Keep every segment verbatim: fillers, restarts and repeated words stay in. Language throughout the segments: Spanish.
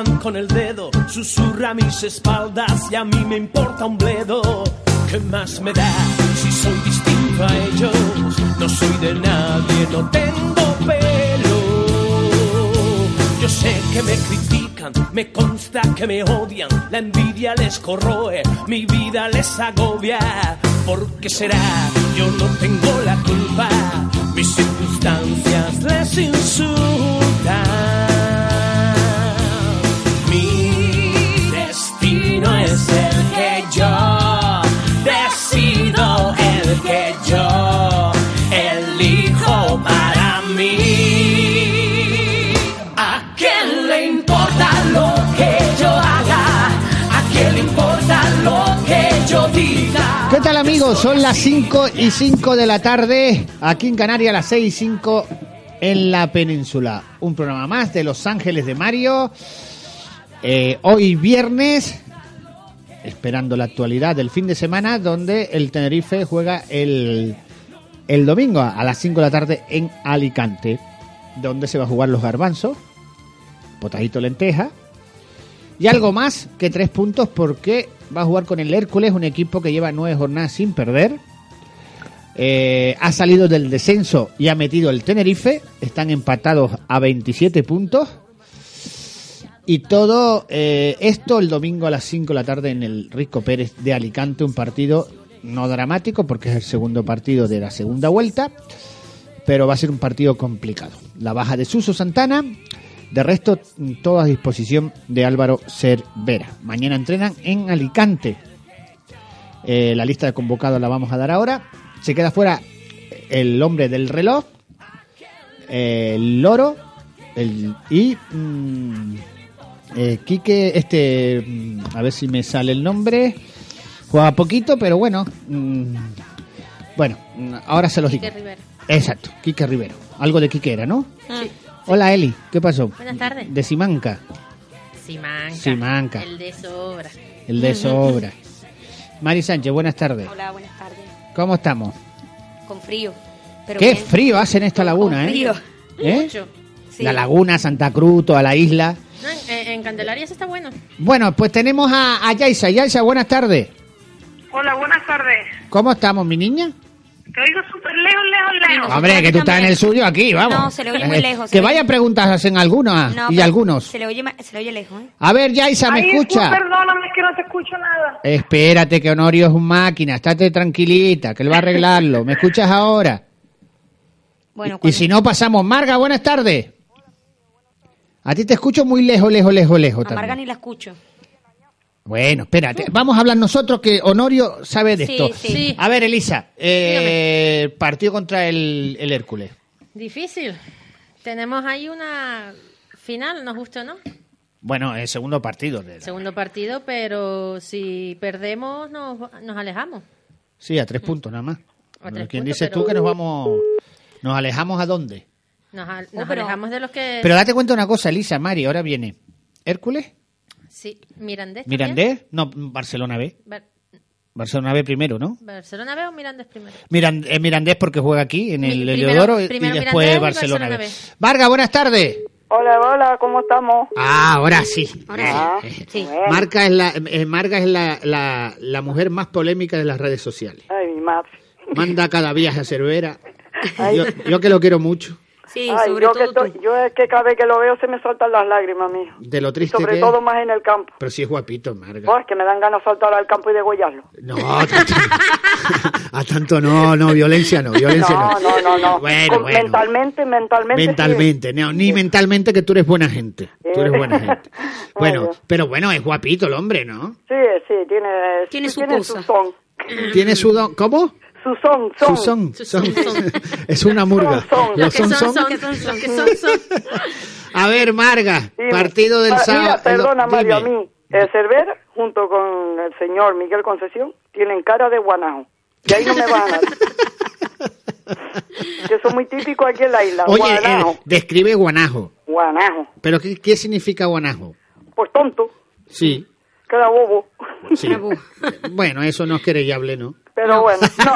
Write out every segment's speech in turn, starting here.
apuntan con el dedo, susurra a mis espaldas y a mí me importa un bledo. ¿Qué más me da si soy distinto a ellos? No soy de nadie, no tengo pelo. Yo sé que me critican, me consta que me odian, la envidia les corroe, mi vida les agobia. ¿Por qué será? Yo no tengo la culpa, mis circunstancias les insultan. Mi destino es el que yo decido, el que yo elijo para mí. ¿A quién le importa lo que yo haga? ¿A quién le importa lo que yo diga? ¿Qué tal, amigos? Son las cinco y cinco de la tarde, aquí en Canarias, las seis y cinco en la península. Un programa más de Los Ángeles de Mario. Eh, hoy viernes, esperando la actualidad del fin de semana, donde el Tenerife juega el, el domingo a las cinco de la tarde en Alicante, donde se va a jugar los garbanzos, potajito lenteja, y algo más que tres puntos porque va a jugar con el Hércules, un equipo que lleva nueve jornadas sin perder. Eh, ha salido del descenso y ha metido el Tenerife, están empatados a veintisiete puntos. Y todo eh, esto el domingo a las cinco de la tarde en el Risco Pérez de Alicante, un partido no dramático porque es el segundo partido de la segunda vuelta, pero va a ser un partido complicado. La baja de Suso Santana, de resto todo a disposición de Álvaro Cervera. Mañana entrenan en Alicante. Eh, la lista de convocados la vamos a dar ahora. Se queda fuera el hombre del reloj, eh, el Loro, el, y... Mmm, Eh, Quique, este, a ver si me sale el nombre, juega poquito, pero bueno, mmm, bueno, ahora se los digo. Quique Rivero. Exacto, Quique Rivero. Algo de Quique era, ¿no? Sí. Hola, Eli, ¿qué pasó? Buenas tardes. De Simanca. Simanca. Simanca. El de sobra. El de sobra. Mari Sánchez, buenas tardes. Hola, buenas tardes. ¿Cómo estamos? Con frío. Pero Qué bien. frío hace en esta laguna, Con frío. ¿eh? ¿Eh? Mucho. Sí. La laguna, Santa Cruz, toda la isla. No, en, en Candelaria eso está bueno. Bueno, pues tenemos a, a Yaisa. Yaisa, buenas tardes. Hola, buenas tardes. ¿Cómo estamos, mi niña? Te oigo súper lejos, lejos, lejos. No, Hombre, que tú estás en el suyo aquí, vamos. No, se le oye muy Eh, lejos, se Que le vaya oye- preguntas hacen algunos No, y pero algunos. Se le oye, ma- se le oye lejos, ¿eh? A ver, Yaisa, ¿me Ay, escucha? perdóname, es que no te escucho nada. Espérate, que Honorio es un máquina. Estate tranquilita, que él va a arreglarlo. ¿Me escuchas ahora? Bueno, Y cuando- si no, pasamos. Marga, buenas tardes. A ti te escucho muy lejos, lejos, lejos, lejos a Marga también. ni la escucho. Bueno, espérate. Vamos a hablar nosotros, que Honorio sabe de Sí, esto. sí. Sí. A ver, Elisa, eh, partido contra el, el Hércules. Difícil. Tenemos ahí una final, nos gusta, ¿no? Bueno, el segundo partido. De la- Segundo partido, pero si perdemos nos, nos alejamos. Sí, a tres puntos nada más. A tres ¿Quién puntos, dices pero- tú que nos vamos... ¿Nos alejamos a dónde? Nos, al- Oh, nos pero- alejamos de los que... Pero date cuenta una cosa, Elisa, Mari, ahora viene Hércules, Sí, Mirandés. también. Mirandés, no, Barcelona B. Bar- Barcelona B primero, ¿no? ¿Barcelona B o Mirandés primero? Miran, eh, Mirandés porque juega aquí, en el Mi- primero- Heliodoro, y- primero y después Mirandés y Barcelona, Barcelona B. B. Varga, buenas tardes. Hola, hola, ¿cómo estamos? Ah, ahora sí. Ahora Eh, sí. Sí. Bueno. Marca es, la, eh, Marga es la, la, la mujer más polémica de las redes sociales. Ay, mi madre. Manda cada viaje a Cervera. Ay. Yo, yo que lo quiero mucho. Sí, Ay, sobre yo, todo que estoy, tú. yo es que cada vez que lo veo se me saltan las lágrimas, mijo. De lo Y triste sobre que todo es. más en el campo. Pero sí es guapito, Marga. Oh, es que me dan ganas de saltar al campo y degollarlo. No, tanto, a tanto no, no, violencia no, violencia no. No, no, no, no. Bueno, Con- bueno. Mentalmente, mentalmente. sí. Mentalmente, no, ni mentalmente, que tú eres buena gente. Tú eres buena gente. Bueno, Muy bien. pero bueno, es guapito el hombre, ¿no? Sí, sí, tiene, Tiene su tiene cosa. su son. Tiene su don, ¿cómo? Su son, son. Su son, Su son. son, son. Es una murga. Son, son. Los Los que son, son, son. son. Los que son, son. A ver, Marga, Dime. partido del Ah, sábado. Mira, perdona, Dime. Mario, a mí, el Cervera, junto con el señor Miguel Concesión, tienen cara de guanajo. Y ahí no me van a ganar. Que son muy típicos aquí en la isla. Oye, Guanajo. eh, describe guanajo. Guanajo. ¿Pero qué, qué significa guanajo? Pues tonto, Sí, queda bobo. sí. Bueno, eso no es querellable, ¿no? Pero bueno, no.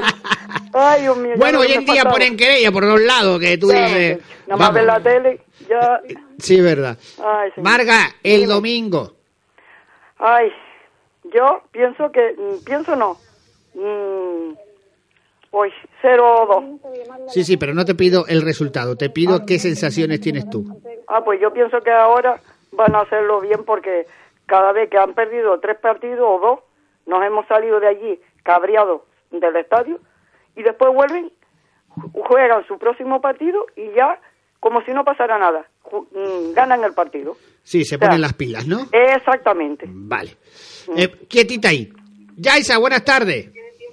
Ay, Dios mío. ya Bueno, no hoy me en día faltaba. ponen querella por dos lados, que tú Ya, dices... Nada más ver la tele, Ya, Sí, es verdad. ay, señor. Marga, el Dime. domingo. Ay, yo pienso que, mm, pienso no. Mm, hoy, cero dos. Sí, sí, pero no te pido el resultado, te pido qué sensaciones tienes tú. Ah, pues yo pienso que ahora van a hacerlo bien porque cada vez que han perdido tres partidos o dos, nos hemos salido de allí cabreados del estadio y después vuelven, ju- juegan su próximo partido y ya como si no pasara nada, ju- mm, ganan el partido. Sí, se O sea, ponen las pilas, ¿no? Exactamente. Vale. Eh, quietita ahí. Yaisa, buenas tardes.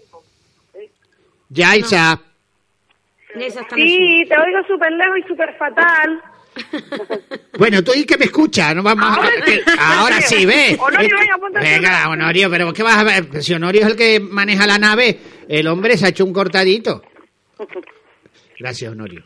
Yaisa. Esa está Sí, te oigo súper lejos y súper fatal. Bueno, tú y que me escucha, no vamos a... que- ahora sí, ve. Honorio, venga, ponte el Venga, Honorio, pero ¿qué vas a ver? Si Honorio es el que maneja la nave, el hombre se ha hecho un cortadito. Gracias, Honorio.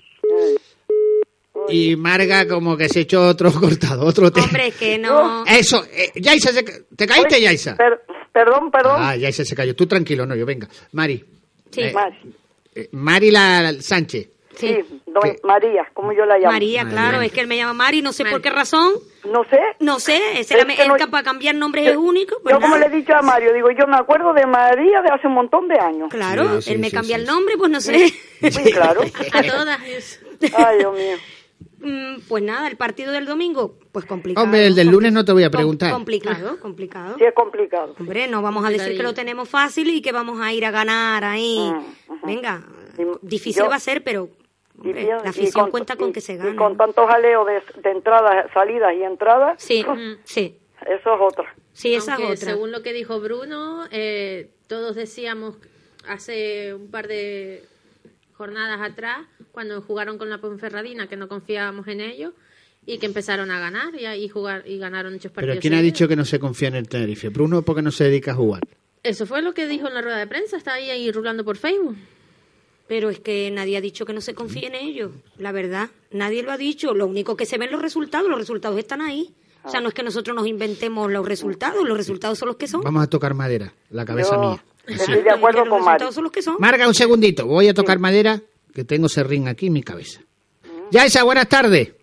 Y Marga como que se ha hecho otro cortado, otro tema. Hombre, es que no... Eso, eh, Yaisa, se- ¿te caíste, Oye, Yaisa? per- perdón, perdón. Ah, Yaisa se cayó. Tú tranquilo, Honorio, venga. Mari. Sí. Eh, Mari. eh, Mari la, la Sánchez. Sí, Sí. doña ¿Qué? María, como yo la llamo. María, María. claro, es que él me llama Mari, no sé Mari. por qué razón, No sé. no sé, será Es que él no- capaz de cambiar nombres es único, pues yo como nada. le he dicho a Mario, digo, yo me acuerdo de María de hace un montón de años. Claro, Sí, sí, él me sí, cambia sí, el sí. nombre, pues no sé. Sí, claro. A todas. es- Ay, Dios mío. Mm, Pues nada, el partido del domingo, pues complicado. Hombre, el del compli- lunes no te voy a com- preguntar. Complicado, complicado. Sí, es complicado. Hombre, no vamos a decir que lo tenemos fácil y que vamos a ir a ganar ahí. Mm, ujú. Venga, Y difícil yo- va a ser, pero Y hombre, bien, la y afición cuenta con y- que se Y gane. con tanto jaleo de, de entradas, salidas y entradas, Sí, sí, eso es otra. sí, esa Aunque, es otra. según lo que dijo Bruno, eh, todos decíamos hace un par de jornadas atrás, cuando jugaron con la Ponferradina, que no confiábamos en ellos y que empezaron a ganar y ahí jugar y ganaron muchos partidos. Pero ¿quién ha seguidos. dicho que no se confía en el Tenerife? Bruno, porque no se dedica a jugar. Eso fue lo que dijo en la rueda de prensa, está ahí, ahí rulando por Facebook. Pero es que nadie ha dicho que no se confíe en ellos, la verdad. Nadie lo ha dicho. Lo único que se ven los resultados, los resultados están ahí. O sea, no es que nosotros nos inventemos los resultados, los resultados son los que son. Vamos a tocar madera, la cabeza Yo mía. estoy de acuerdo los con Mario. resultados son los que son. Marga, un segundito, voy a tocar madera, que tengo serrín aquí en mi cabeza. Yaisa, buenas tardes.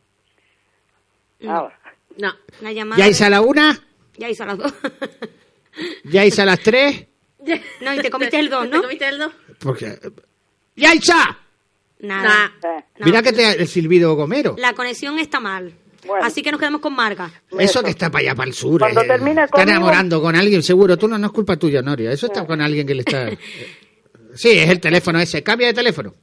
Ah, No, Una llamada. Yaisa a la una, Ya hice a las dos. Yaisa a las tres, No, y te comiste el dos, ¿no? ¿Te comiste el dos? porque... ¡Yaisa! Nada. Nah. eh, No. Mira que te el silbido gomero. La conexión está mal. Bueno. Así que nos quedamos con Marga. Eso eso. que está para allá, para el sur. Cuando eh, termine está conmigo- enamorando con alguien, seguro. Tú no, no es culpa tuya, Noria. Eso está con alguien que le está... Sí, es el teléfono ese. Cambia de teléfono.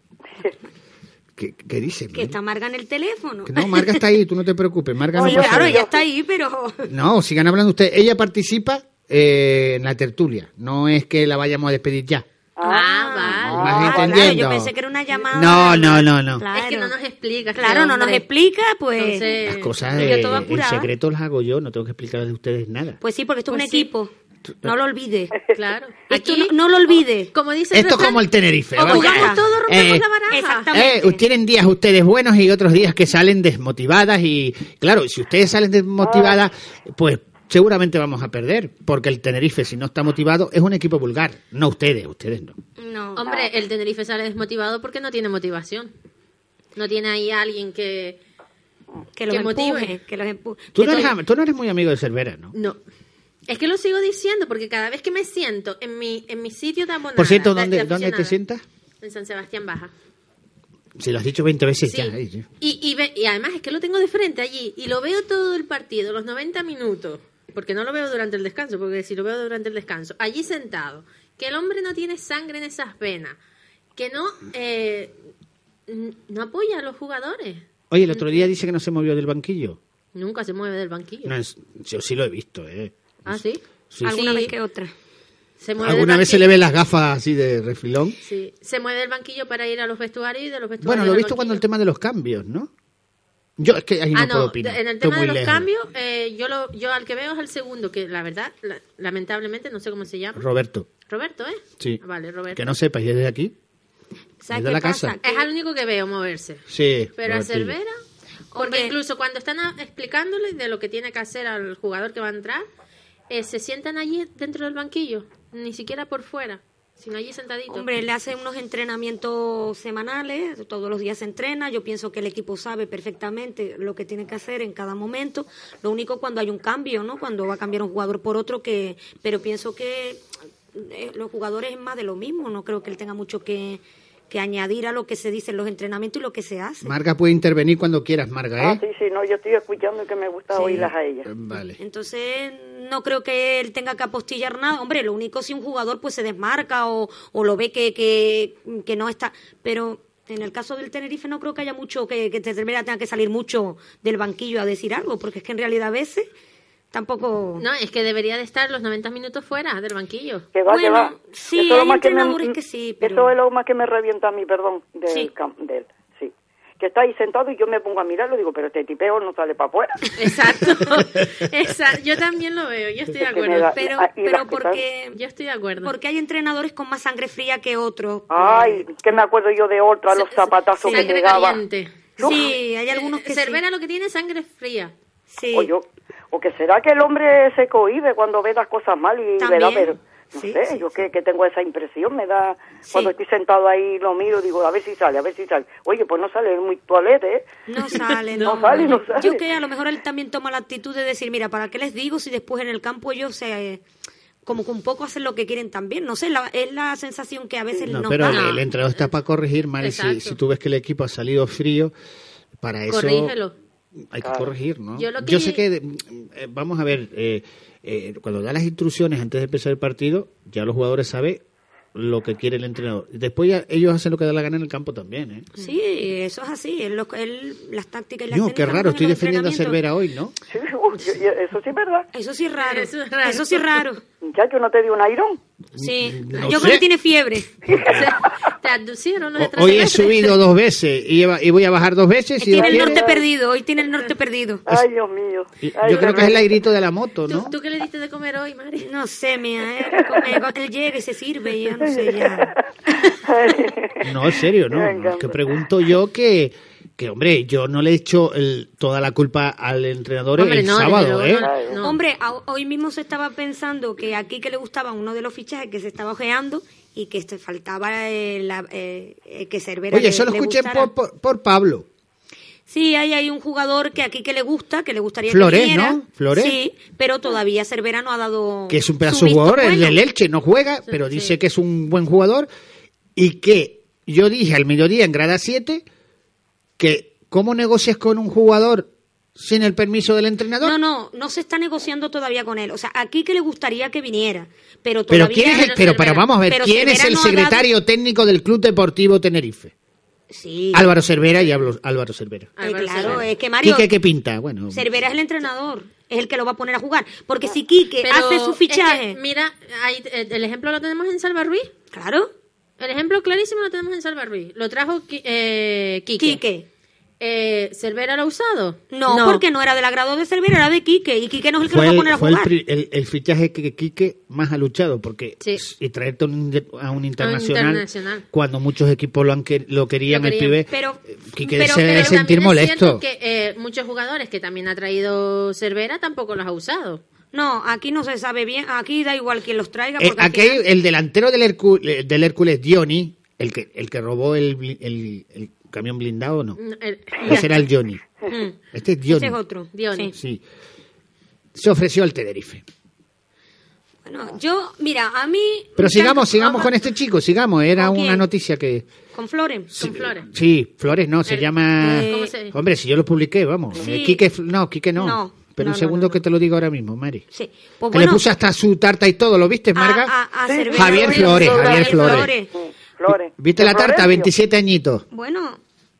¿Qué, qué dice? Que está Marga en el teléfono. Que no, Marga está ahí, tú no te preocupes. Marga no Oye, pasa Claro, nada. ella está ahí, pero... No, sigan hablando ustedes. Ella participa eh, en la tertulia. No es que la vayamos a despedir ya. Ah, vale. Vas Ah, claro, entendiendo. yo pensé que era una llamada. No, no, no, no. Claro. Es que no nos explica. este Claro, no nos hombre. explica, pues... Entonces, Las cosas Y eh, yo toda en apurada. secreto las hago yo. No tengo que explicarles a ustedes nada. Pues sí, porque esto Pues es un sí. equipo. No lo olvides. Claro. Esto Aquí, no, no lo olvides. como dice el Esto es refrán, como el Tenerife. o vamos. jugamos todos, rompemos Eh, la baraja. exactamente. Eh, tienen días ustedes buenos y otros días que salen desmotivadas y claro, si ustedes salen desmotivadas, pues seguramente vamos a perder, porque el Tenerife, si no está motivado, es un equipo vulgar. No ustedes, ustedes no. No. Hombre, el Tenerife sale desmotivado porque no tiene motivación. No tiene ahí a alguien que... Que los que motive. empuje, que los empuje. Tú Que no, eres, todo- am- tú no eres muy amigo de Cervera, ¿no? No. Es que lo sigo diciendo porque cada vez que me siento en mi, en mi sitio de abonada... Por cierto, de- ¿dónde, de ¿dónde te aficionada, sientas? En San Sebastián Baja. Si lo has dicho veinte veces Sí. ya. eh, sí. Y, y, ve- y además es que lo tengo de frente allí y lo veo todo el partido, los noventa minutos, porque no lo veo durante el descanso, porque si lo veo durante el descanso, allí sentado, que el hombre no tiene sangre en esas venas, que no, eh, n- no apoya a los jugadores, Oye, el otro día dice que no se movió del banquillo. nunca se mueve del banquillo. No, es- yo sí lo he visto, ¿eh? ¿Ah, sí? Sí, Alguna Sí. vez que otra. Se mueve del ¿Alguna vez se le banquillo. ve las gafas así de refilón? Sí, se mueve del banquillo para ir a los vestuarios y de los vestuarios Bueno, lo he al visto cuando el banquillo. tema de los cambios, ¿no? Yo es que ahí no, Ah, puedo no, opinar. en el Estoy tema de muy los lejos. cambios, eh, yo lo, yo al que veo es el segundo, que la verdad, la- lamentablemente, no sé cómo se llama. Roberto, Roberto, ¿eh? sí. Vale, Roberto. Que no sepas, ¿y desde aquí? ¿Sabes Desde qué la pasa? casa. Que- Es al único que veo moverse. Sí. Pero a Robertillo. Cervera, porque Hombre. incluso cuando están a- explicándole de lo que tiene que hacer al jugador que va a entrar, eh, se sientan allí dentro del banquillo, ni siquiera por fuera. Sino allí sentadito. Hombre, le hace unos entrenamientos semanales, todos los días se entrena, yo pienso que el equipo sabe perfectamente lo que tiene que hacer en cada momento, lo único cuando hay un cambio, ¿no? Cuando va a cambiar un jugador por otro, que pero pienso que eh, los jugadores es más de lo mismo, no creo que él tenga mucho que, que añadir a lo que se dice en los entrenamientos y lo que se hace. Marga puede intervenir cuando quieras, Marga, ¿eh? Ah, sí, sí, no, yo estoy escuchando y que me gusta Sí. oírlas a ellas. Vale. Entonces, no creo que él tenga que apostillar nada. Hombre, lo único si un jugador pues se desmarca o, o lo ve que, que, que no está. Pero en el caso del Tenerife no creo que haya mucho, que, que Cervera tenga que salir mucho del banquillo a decir algo, porque es que en realidad a veces tampoco... No, es que debería de estar los noventa minutos fuera del banquillo. Que va, que Bueno, va. sí, Eso es lo hay más que me- entrenadores que sí, pero- Eso es lo más que me revienta a mí, perdón, del Sí. camp, del, sí. Que está ahí sentado y yo me pongo a mirarlo y digo, pero este tipeo no sale para afuera. Exacto. Exacto. Yo también lo veo, yo estoy de Es que me acuerdo. da- Pero, Ah, y pero las que porque, Yo estoy de acuerdo. porque hay entrenadores con más sangre fría que otros. Ay, que me acuerdo yo de otra, los Se- zapatazos que Sangre me daba. caliente. Sí, hay algunos que Cervera sí. lo que tiene es sangre fría. Sí. O, yo, o que será que el hombre se cohíbe cuando ve las cosas mal y También. verá, pero no Sí, sé, sí, yo que, que tengo esa impresión, me da, Sí. cuando estoy sentado ahí lo miro, digo, a ver si sale, a ver si sale. Oye, pues no sale, es muy toalete, ¿eh? No sale, No no. sale, no sale. Yo que a lo mejor él también toma la actitud de decir, mira, ¿para qué les digo si después en el campo ellos se... como que un poco hacen lo que quieren también? No sé, la- es la sensación que a veces No, nos pero da. el, el entrenador está para corregir, Mari. Si, Exacto. si tú ves que el equipo ha salido frío, para eso Corrígelo. hay que Claro. corregir, ¿no? Yo Yo, lo que- sé que, eh, vamos a ver, eh, eh, cuando da las instrucciones antes de empezar el partido, ya los jugadores saben lo que quiere el entrenador. Después ya ellos hacen lo que da la gana en el campo también, ¿eh? Sí, eso es así. Él, lo- él- las tácticas y las No, qué técnicas raro, van en estoy los defendiendo a entrenamientos. Cervera hoy, ¿no? Sí, uy, yo- yo- eso sí es verdad. Eso sí es raro. Eso es raro. Eso sí es raro. Muchacho, ¿no te dio un airón? Sí. No Yo sé. creo que tiene fiebre. Te aducieron los O- hoy he extraterrestres. subido dos veces y, eva- y voy a bajar dos veces. Si Tiene Dios el quiere. norte perdido. Hoy tiene el norte perdido. Ay, Dios mío. Y Ay, Yo creo que es el airito de la moto, ¿Tú, ¿no? ¿Tú qué le diste de comer hoy, Mari? No sé, mía. Él, come- él llega y se sirve y ya no sé ya. No, en serio, no. Me No, es encanta. que pregunto yo que, que hombre, yo no le he hecho el- toda la culpa al entrenador Hombre, el no, sábado, desde ¿eh? luego no, no. Hombre, a- hoy mismo se estaba pensando que aquí que le gustaba uno de los fichajes que se estaba ojeando y que este faltaba eh, la- eh, eh, que Cervera Oye, le- eso lo le escuché gustara. por, por, por Pablo. Sí, hay, hay un jugador que aquí que le gusta, que le gustaría Flores, que viniera. ¿no? Flores. Sí, pero todavía Cervera no ha dado Que es un su pedazo de visto jugador, el bueno. del Elche no juega, pero sí. dice que es un buen jugador y que yo dije al mediodía en grada siete que ¿cómo negocias con un jugador sin el permiso del entrenador? No, no, no se está negociando todavía con él. O sea, aquí que le gustaría que viniera, pero pero todavía... quién es el, pero pero, pero Cervera. vamos a ver, Pero ¿quién es Cervera el no ha dado- secretario técnico del Club Deportivo Tenerife? Sí, Álvaro Cervera y hablo- Álvaro Cervera. eh, Álvaro claro, Cervera. es que Mario... ¿Quique qué pinta? Bueno, Cervera es el entrenador, es el que lo va a poner a jugar. Porque si Quique Pero hace su es que, fichaje... mira, ahí, eh, el ejemplo lo tenemos en Salva Ruiz. Claro, El ejemplo clarísimo lo tenemos en Salva Ruiz. Lo trajo Qui- eh, Quique. Quique. Eh, ¿Cervera lo ha usado? No, porque no era del agrado de Cervera, era de Quique. Y Quique no es el que fue lo va a el, poner a fue el, jugar. pri- el- el fichaje que Quique más ha luchado porque Sí. y traerte a un, a un internacional, internacional. cuando muchos equipos lo han que- lo querían Lo el querían. pibe Pero- Quique pero- se debe pero sentir también es cierto molesto. que eh, muchos jugadores que también ha traído Cervera tampoco los ha usado. No, aquí no se sabe bien. Aquí da igual quien los traiga. Eh, Porque al aquí final- el delantero del, Hercu- del Hércules, Johnny, el que el que robó el, bli- el, el camión blindado, no. El- Ese era el Johnny. Mm. Este es Johnny. Ese es otro. Diony. Sí. Sí. Se ofreció al Tenerife. Bueno, yo, mira, a mí... Pero me sigamos, encanta- sigamos ah, con este chico, sigamos. Era ¿Con una quién? noticia que... Con Flores. Con Flores. Sí, Flores no, se El- llama... eh, ¿Cómo se- Hombre, si yo lo publiqué, vamos. Sí. Eh, Quique, Fl- no, Quique no. No, Pero no, un no, segundo no, no. que te lo digo ahora mismo, Mari. Sí. Pues que bueno, le puse hasta su tarta y todo, ¿lo viste, Marga? A, a, a Sí, Cervera- Javier Flores, Javier Flores. Sí, Flores. ¿Viste ¿De la tarta? Florencio? veintisiete añitos. Bueno,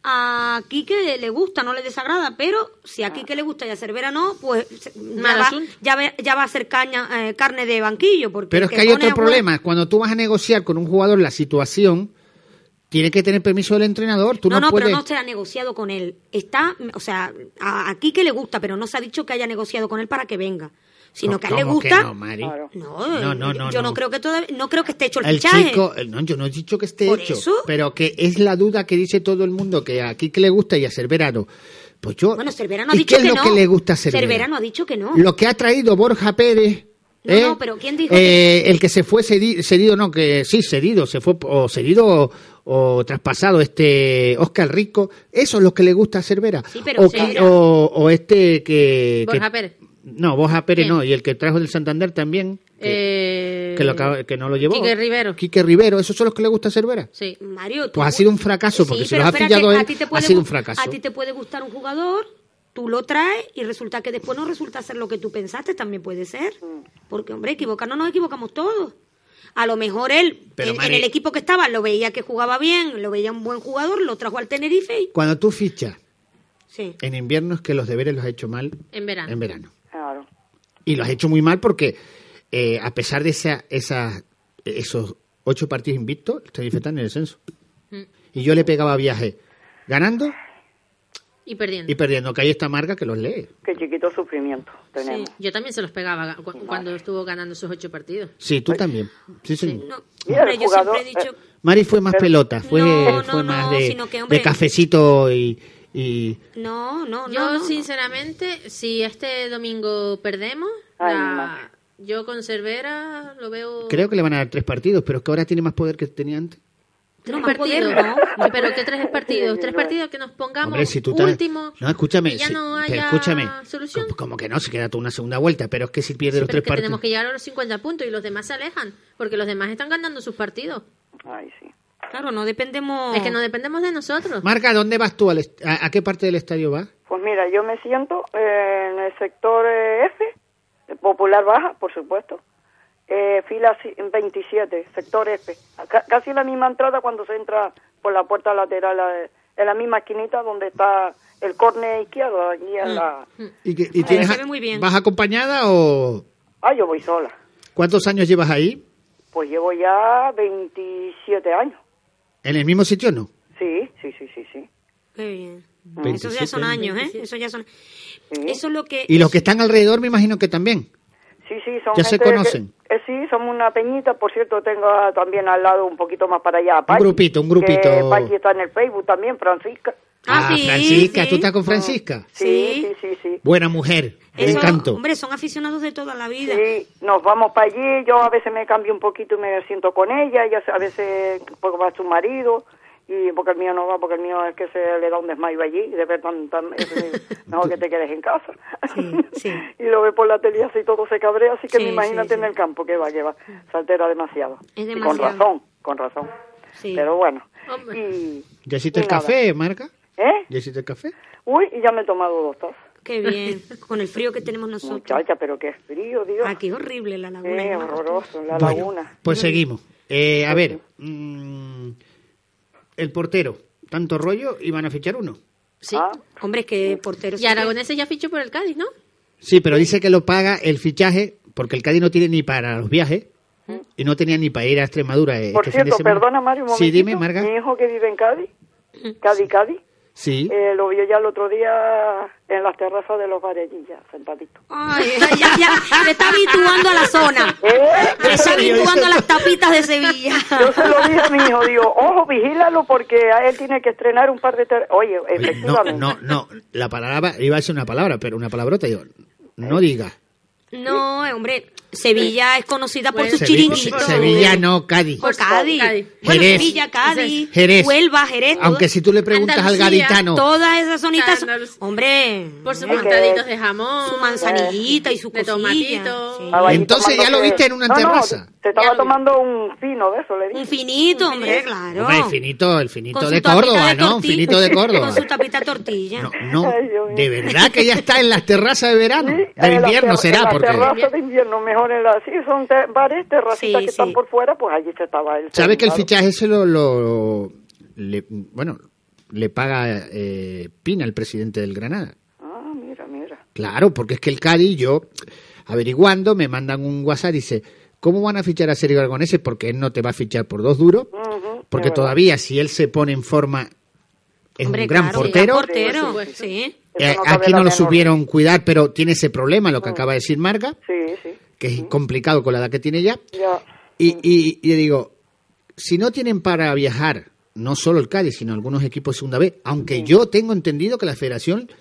a Quique le gusta, no le desagrada, pero si a Quique le gusta y a Cervera no, pues se- ya Mal va, asunto. ya, va, ya va a ser caña, eh, carne de banquillo. Porque Pero el es que hay pone otro a jugar- problema. Cuando tú vas a negociar con un jugador la situación, tiene que tener permiso del entrenador. Tú No, no, no, puedes... pero no se ha negociado con él. Está, o sea, a, a Quique le gusta, pero no se ha dicho que haya negociado con él para que venga. Sino ¿Cómo- que a él le cómo que gusta. no, Mari? Claro. No, No, no, no, yo no, no. creo que todavía, no creo que esté hecho el, El fichaje. chico, el- no, yo no he dicho que esté ¿Por hecho, eso? pero que es la duda que dice todo el mundo, que a Quique le gusta y a Cervera no. Pues yo... Bueno, Cervera no ha ¿y dicho qué es que lo no. que le gusta a Cervera? Cervera no ha dicho que no. Lo que ha traído Borja Pérez No, ¿Eh? no, pero ¿quién dijo Eh, el que se fue cedi- cedido, no, que sí, cedido, se fue o cedido o, o traspasado, este Óscar Rico, eso es lo que le gusta a Cervera. Sí, pero o, Cervera- o, o este que... Borja que- Pérez. No, Borja Pérez ¿Quién? no, y el que trajo del Santander también, que, Eh, que, lo acaba- que no lo llevó. Quique Rivero. Quique Rivero, ¿esos son los que le gusta a Cervera? Sí. Mario, tú- Pues ha sido un fracaso, porque si pero los ha espérate, pillado él, a ti te ha puede sido un gu- fracaso. A ti te puede gustar un jugador, tú lo traes y resulta que después no resulta ser lo que tú pensaste, también puede ser. Porque, hombre, equivocarnos nos equivocamos todos. A lo mejor él, Pero, en, Mari- en el equipo que estaba, lo veía que jugaba bien, lo veía un buen jugador, lo trajo al Tenerife y... Cuando tú fichas Sí. en invierno es que los deberes los has hecho mal En verano. en verano. Claro. Y lo has hecho muy mal porque eh, a pesar de esa, esa, esos ocho partidos invictos, el Tenerife está en el descenso. Mm. Y yo le pegaba viaje ganando Y perdiendo. y perdiendo, que ahí está Marga que los lee. Qué chiquito sufrimiento tenemos. Sí, yo también se los pegaba cu- cuando estuvo ganando esos ocho partidos. Sí, tú también. Sí, señor. No, Mira, hombre, el yo jugador, siempre he dicho... Mari fue más Pero- pelota, fue, No, fue no, más no, de, sino que, hombre- de cafecito y... y No, no, no. Yo, no, no. sinceramente, si este domingo perdemos, Ay, la- mi madre. yo con Cervera lo veo... creo que le van a dar tres partidos, pero es que ahora tiene más poder que tenía antes. Tres No, más partidos, poder, ¿no? Sí, pero ¿qué tres partidos? Tres partidos que nos pongamos Hombre, si tú estás- último No, escúchame. y ya si- no pero haya escúchame. solución. Como, como que no, se queda tú una segunda vuelta, pero es que si pierde Sí, los pero tres es que partidos... tenemos que llegar a los cincuenta puntos y los demás se alejan, porque los demás están ganando sus partidos. Ay, sí. Claro, no dependemos... Es que no dependemos de nosotros. Marca, ¿dónde vas tú? Al est- a, a qué parte del estadio vas? Pues mira, yo me siento eh, en el sector eh, F, eh, Popular Baja, por supuesto. Eh, fila ci- veintisiete, sector F. Ca- casi la misma entrada cuando se entra por la puerta lateral, eh, en la misma esquinita donde está el córner izquierdo, aquí en la... ¿Y, que- y tienes se a- ve muy bien. ¿Vas acompañada o Ah, yo voy sola. cuántos años llevas ahí? Pues llevo ya veintisiete años. ¿En el mismo sitio no? Sí, sí, sí, sí, sí. Qué bien. veintisiete Esos ya son años. años, ¿eh? Eso ya son... Sí. Eso es lo que... Y los que están alrededor me imagino que también. Sí, sí, son ¿Ya se gente que- conocen? eh, sí, somos una peñita. Por cierto, tengo a- también al lado un poquito más para allá a Pachi, grupito, un grupito. que Pachi está en el Facebook también, Francisca. Ah, sí, Francisca, sí. ¿tú estás con Francisca? Sí, Sí. sí, sí, sí. Buena mujer, me Eso, encanto. hombre, son aficionados de toda la vida. Sí, nos vamos para allí, yo a veces me cambio un poquito y me siento con ella, ella a veces porque va su marido, y porque el mío no va, porque el mío es que se le da un desmayo allí, y de ver tan, tan es mejor que te quedes en casa. Sí, sí. Y lo ve por la tele así todo se cabrea, así que Sí, me imagínate sí, en sí. el campo, que va, que va, se altera demasiado. Es Y con demasiado. razón, con razón. Sí. Pero bueno, Hombre. y... ¿Ya hiciste y el nada. café, Marca? ¿Eh? ¿Ya hiciste el café? Uy, y ya me he tomado dos tazas. Qué bien. Con el frío que tenemos nosotros. Muchacha, pero qué frío, Dios. Aquí es horrible la laguna. Eh, yo me acostumbro. horroroso, la Bueno, laguna. pues seguimos. Eh, a ver, mm, el portero, tanto rollo, y van a fichar uno. Sí. Ah, Hombre, es que portero... Y Aragonese ya fichó por el Cádiz, ¿no? Sí, pero dice que lo paga el fichaje, porque el Cádiz no tiene ni para los viajes, y no tenía ni para ir a Extremadura eh, por este fin de cierto, semana. perdona, Mario, un momentito. Sí, dime, Marga. Mi hijo que vive en Cádiz, Cádiz, Cádiz, Sí. eh, lo vio ya el otro día en las terrazas de los bares allí, ya, sentadito. Ay, ya, ya, ya, se está habituando a la zona. ¿Eh? Se está habituando a las tapitas de Sevilla. Yo se lo dije a mi hijo, digo, ojo, vigílalo porque a él tiene que estrenar un par de... ter- Oye, Oye, no, efectivamente. no, no, la palabra, iba a ser una palabra, pero una palabrota, digo, no diga. No, hombre, Sevilla es conocida por Bueno, sus Sevilla, chiringuitos. Sevilla no, Cádiz. Por Cádiz. Cádiz. Bueno, Jerez. Sevilla, Cádiz, Jerez. Huelva, Jerez. Aunque si tú le preguntas Andalucía, al gaditano, Todas esas zonitas, Andalus- hombre, Por sus Es que- montaditos de jamón. su manzanillita y su de cosilla. tomatito. Sí. Estaba allí Entonces ya lo tomándose- viste en una No, no, terraza. se estaba Ya lo vi. tomando un fino de eso, le dije. Un finito, Un hombre, finito. claro. hombre, el finito, el finito Con su de tapita Córdoba, de ¿no? Un tortilla. finito de Córdoba. Con su tapita de tortilla. No, no, Ay, Dios mío. de verdad que ya está en las terrazas de verano, Sí, de en la invierno ter- será, en la porque terraza de invierno, mejor en la... Sí, son te- bares, terracitas Sí, que están sí. por fuera, pues allí se estaba él. sabe que el sentado. fichaje se lo, lo le, bueno, le paga eh, Pina, el presidente del Granada. Ah, mira, mira. Claro, porque es que el Cádiz, yo averiguando, me mandan un WhatsApp, dice, ¿cómo van a fichar a Sergio Aragonese? Porque él no te va a fichar por dos duros, Ujú, porque es verdad. todavía si él se pone en forma es Hombre, un gran claro, portero. gran portero, Por supuesto. sí. Eso Eh, no cabe aquí la no lo menor- supieron cuidar, pero tiene ese problema, lo que acaba de decir Marga, Sí, sí. que es complicado con la edad que tiene ya. Ya. Y, y, y digo, si no tienen para viajar, no solo el Cádiz, sino algunos equipos de segunda B, aunque yo tengo entendido que la federación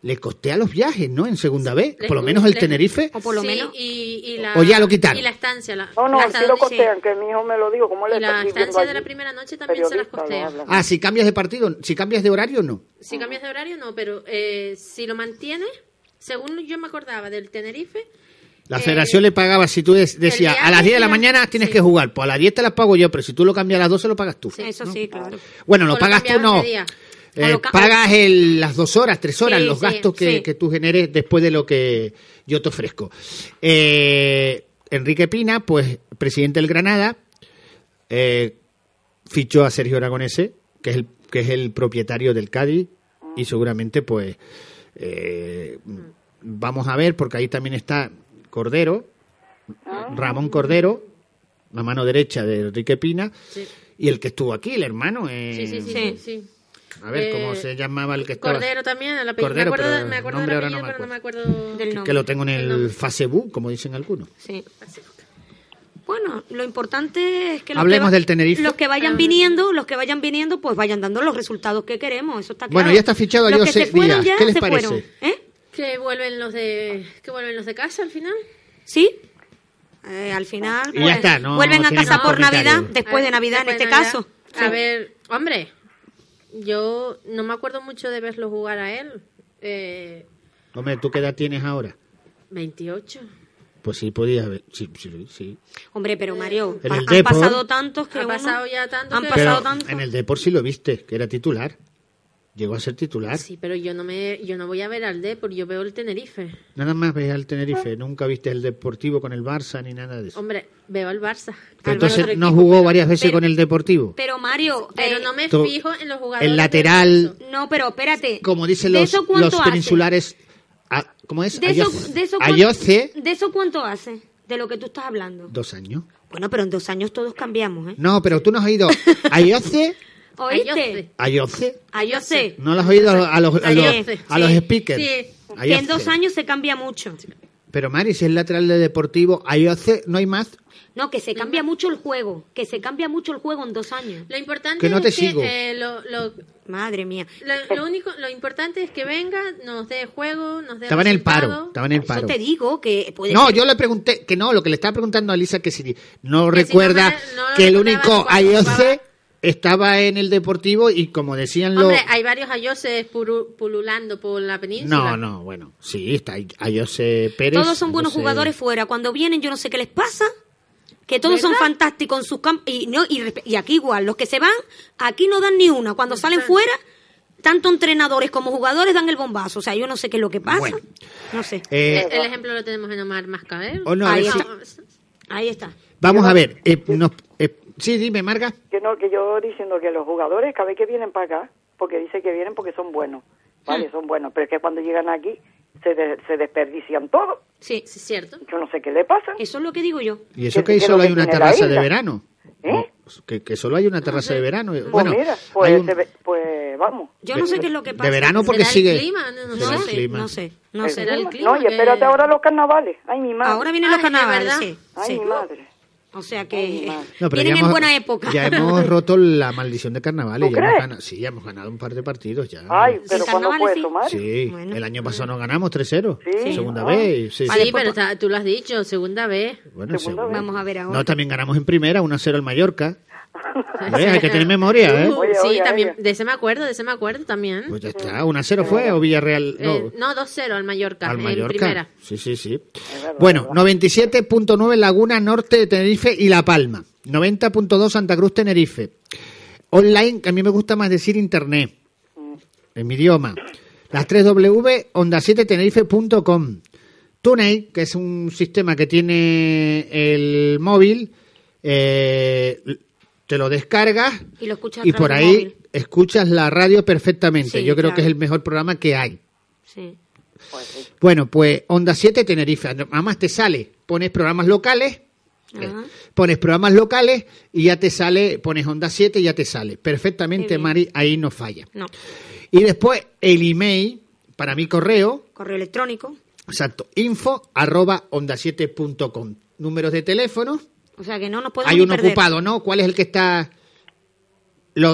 le costea los viajes, ¿no? En segunda vez, Les- por lo menos el les- Tenerife. O por lo Sí, menos. Y, y la, O ya lo quitaron. Y la estancia. La, No, no, la sí lo estancia- costean, que mi hijo me lo dijo, ¿cómo le Y la está escribiendo estancia de allí? la primera noche también se las Periodista, lo costea. hablan. Ah, si cambias de partido, si cambias de horario, no. Si cambias de horario, no, pero eh, si lo mantienes, según yo me acordaba del Tenerife, La eh, federación le pagaba, si tú des- decías, viaje a las diez de la era- mañana tienes sí. que jugar, pues a las diez te las pago yo, pero si tú lo cambias a las doce lo pagas tú. Eso sí, claro. Bueno, lo O lo pagas tú, cambiabas no. de día. Eh, O lo ca- pagas el, las dos horas, tres horas, Sí, los sí, gastos que, sí. que tú generes después de lo que yo te ofrezco. Eh, Enrique Pina, pues presidente del Granada, eh, fichó a Sergio Aragonese, que es el que es el propietario del Cádiz, y seguramente pues eh, vamos a ver, porque ahí también está Cordero, Ramón Cordero, la mano derecha de Enrique Pina, Sí. y el que estuvo aquí, el hermano. eh, Sí, sí, sí, Sí. sí, sí. A ver, ¿cómo Eh, se llamaba el que estaba? Cordero también, el apellido. Cordero, me acuerdo, pero me acuerdo nombre del ahora no apellido, me pero no me acuerdo. acuerdo. Del Que nombre. lo tengo en el nombre. Facebook, como dicen algunos. Sí. Bueno, lo importante es que los Hablemos que va- del Tenerife. los que vayan Ah. viniendo, los que vayan viniendo, pues vayan dando los resultados que queremos, eso está claro. Bueno, ya está fichado Los que José se fueron Díaz. ya ¿Qué les se parece? fueron, ¿eh? Que vuelven los de que vuelven los de casa al final. ¿Sí? Eh, al final Y pues, ya está, no vuelven a tiene casa más por comentarios. Navidad, después de A- Navidad en después este de Navidad. caso. A Sí. ver, hombre, yo no me acuerdo mucho de verlo jugar a él. Eh, Hombre, ¿tú qué edad tienes ahora? veintiocho. Pues sí, podías ver. Sí, sí, sí. Hombre, pero Mario, En pa- el han Depor- pasado tantos que Ha uno- pasado ya tanto han que- pasado Pero tantos. en el Depor sí lo viste, que era titular. Llegó a ser titular. Sí, pero yo no me yo no voy a ver al Depor, yo veo el Tenerife. Nada más ves al Tenerife. Nunca viste el Deportivo con el Barça ni nada de eso. Hombre, veo al Barça. Pero Al entonces otro no equipo, jugó pero- varias veces pero- con el Deportivo. Pero Mario, Pero eh, no me tú- fijo en los jugadores. el lateral- de- no, pero espérate. Como dicen ¿De los, eso cuánto los hace? peninsulares. ah, ¿Cómo es? De eso, Ayoce. de eso cuánto- Ayoce, ¿De eso cuánto hace? De lo que tú estás hablando. dos años. Bueno, pero en dos años todos cambiamos, ¿eh? No, pero tú no has oído. Ayoce, ¿Oíste? Ayoce. Ayoce. Ah, yo sé. No lo has oído a los, a los, a los, Ayoce, a los sí, speakers. sí. Que Ayoce. en dos años se cambia mucho. Pero Mari, si es lateral de Deportivo, Ayoce, no hay más. No, que se cambia mucho el juego. Que se cambia mucho el juego en dos años. Lo importante Que no te es que sigo. eh, lo, lo, Madre mía. lo, lo único, lo importante es que venga, nos dé juego, nos dé Estaba en el paro. resultado. Estaba en el Eso paro. te digo que puede No, ser- yo le pregunté, que no, lo que le estaba preguntando a Lisa, que si no Que si no recuerda me- no lo que el recordaba único cuando Ayoce jugaba. estaba en el Deportivo y como decían los... Hombre, hay varios ayoses puru- pululando por la península. No, no, bueno, sí, está Ayoce Pérez. Todos son buenos Ayoce- jugadores fuera. Cuando vienen, yo no sé qué les pasa. Que todos son ¿Verdad? fantásticos en sus campos. Y, no, y, respe- y aquí igual. Los que se van, aquí no dan ni una. Cuando salen fuera, tanto entrenadores como jugadores dan el bombazo. O sea, yo no sé qué es lo que pasa. Bueno. No sé. Eh, El, el ejemplo lo tenemos en Omar Mascael. o no, a Ahí ver si- está. Ahí está. Vamos a ver. eh, nos- eh, sí, dime, Marga. Que no, que yo diciendo que los jugadores cada vez que vienen para acá, porque dice que vienen porque son buenos, ¿vale? Son buenos, pero es que cuando llegan aquí se, de- se desperdician todo. Sí. Sí, es cierto. Yo no sé qué le pasa. Eso es lo que digo yo. Y eso Que- que ahí que solo lo hay que una tiene la terraza de isla. verano. ¿Eh? No, que, que solo hay una terraza de verano. Pues Bueno, mira, pues, hay un- se ve- pues vamos. Yo no sé qué es lo que pasa. de verano porque ¿Será el sigue... clima? No, no será No el sé, clima. no sé, no El sé. será el clima. clima No, y que- espérate ahora los carnavales. Ay, mi madre. Ahora vienen los Ay, carnavales, ¿de verdad? sí. Ay, sí. mi madre. O sea Ay, que madre. No, pero vienen ya en hemos- buena época. Ya hemos roto la maldición de carnavales. ¿Tú Ya hemos, crees? ganado, sí, ya hemos ganado un par de partidos ya. Ay, pero ¿En ¿cuándo carnavales fue sí? eso, madre? Sí, Bueno. el año pasado nos ganamos tres cero. Sí. Segunda Ah. vez. Sí, Sí, sí. pero está- tú lo has dicho, segunda vez. Bueno, Segunda segunda. Vamos a ver ahora. No, también ganamos en primera, uno a cero al Mallorca. ¿Ves? Hay que tener memoria, ¿eh? Uh, Oye, sí, oye, también. oye. De ese me acuerdo, de ese me acuerdo también. Pues ya está, uno a cero fue o Villarreal. No, Eh, no, dos cero al Mallorca. al en Mallorca. primera. Sí, sí, sí. verdad, Bueno, es verdad. noventa y siete punto nueve Laguna Norte de Tenerife y La Palma. noventa punto dos Santa Cruz Tenerife. Online, que a mí me gusta más decir internet. En mi idioma. Las tres W, onda siete tenerife punto com. TuneIn, que es un sistema que tiene el móvil, eh, te lo descargas Y lo escuchas a y través por del ahí móvil. escuchas la radio perfectamente. Sí, Yo creo claro. que es el mejor programa que hay. Sí. Pues sí. Bueno, pues Onda siete Tenerife. Además te sale, pones programas locales, eh, Ajá. pones programas locales y ya te sale, pones Onda siete y ya te sale. Qué Perfectamente, bien. Mari, ahí no falla. No. Y después el email, para mi correo, Correo electrónico. exacto, info arroba onda siete punto com. Números de teléfono, O sea que no nos podemos hay ni uno perder. ocupado, ¿no? ¿Cuál es el que está...? Lo,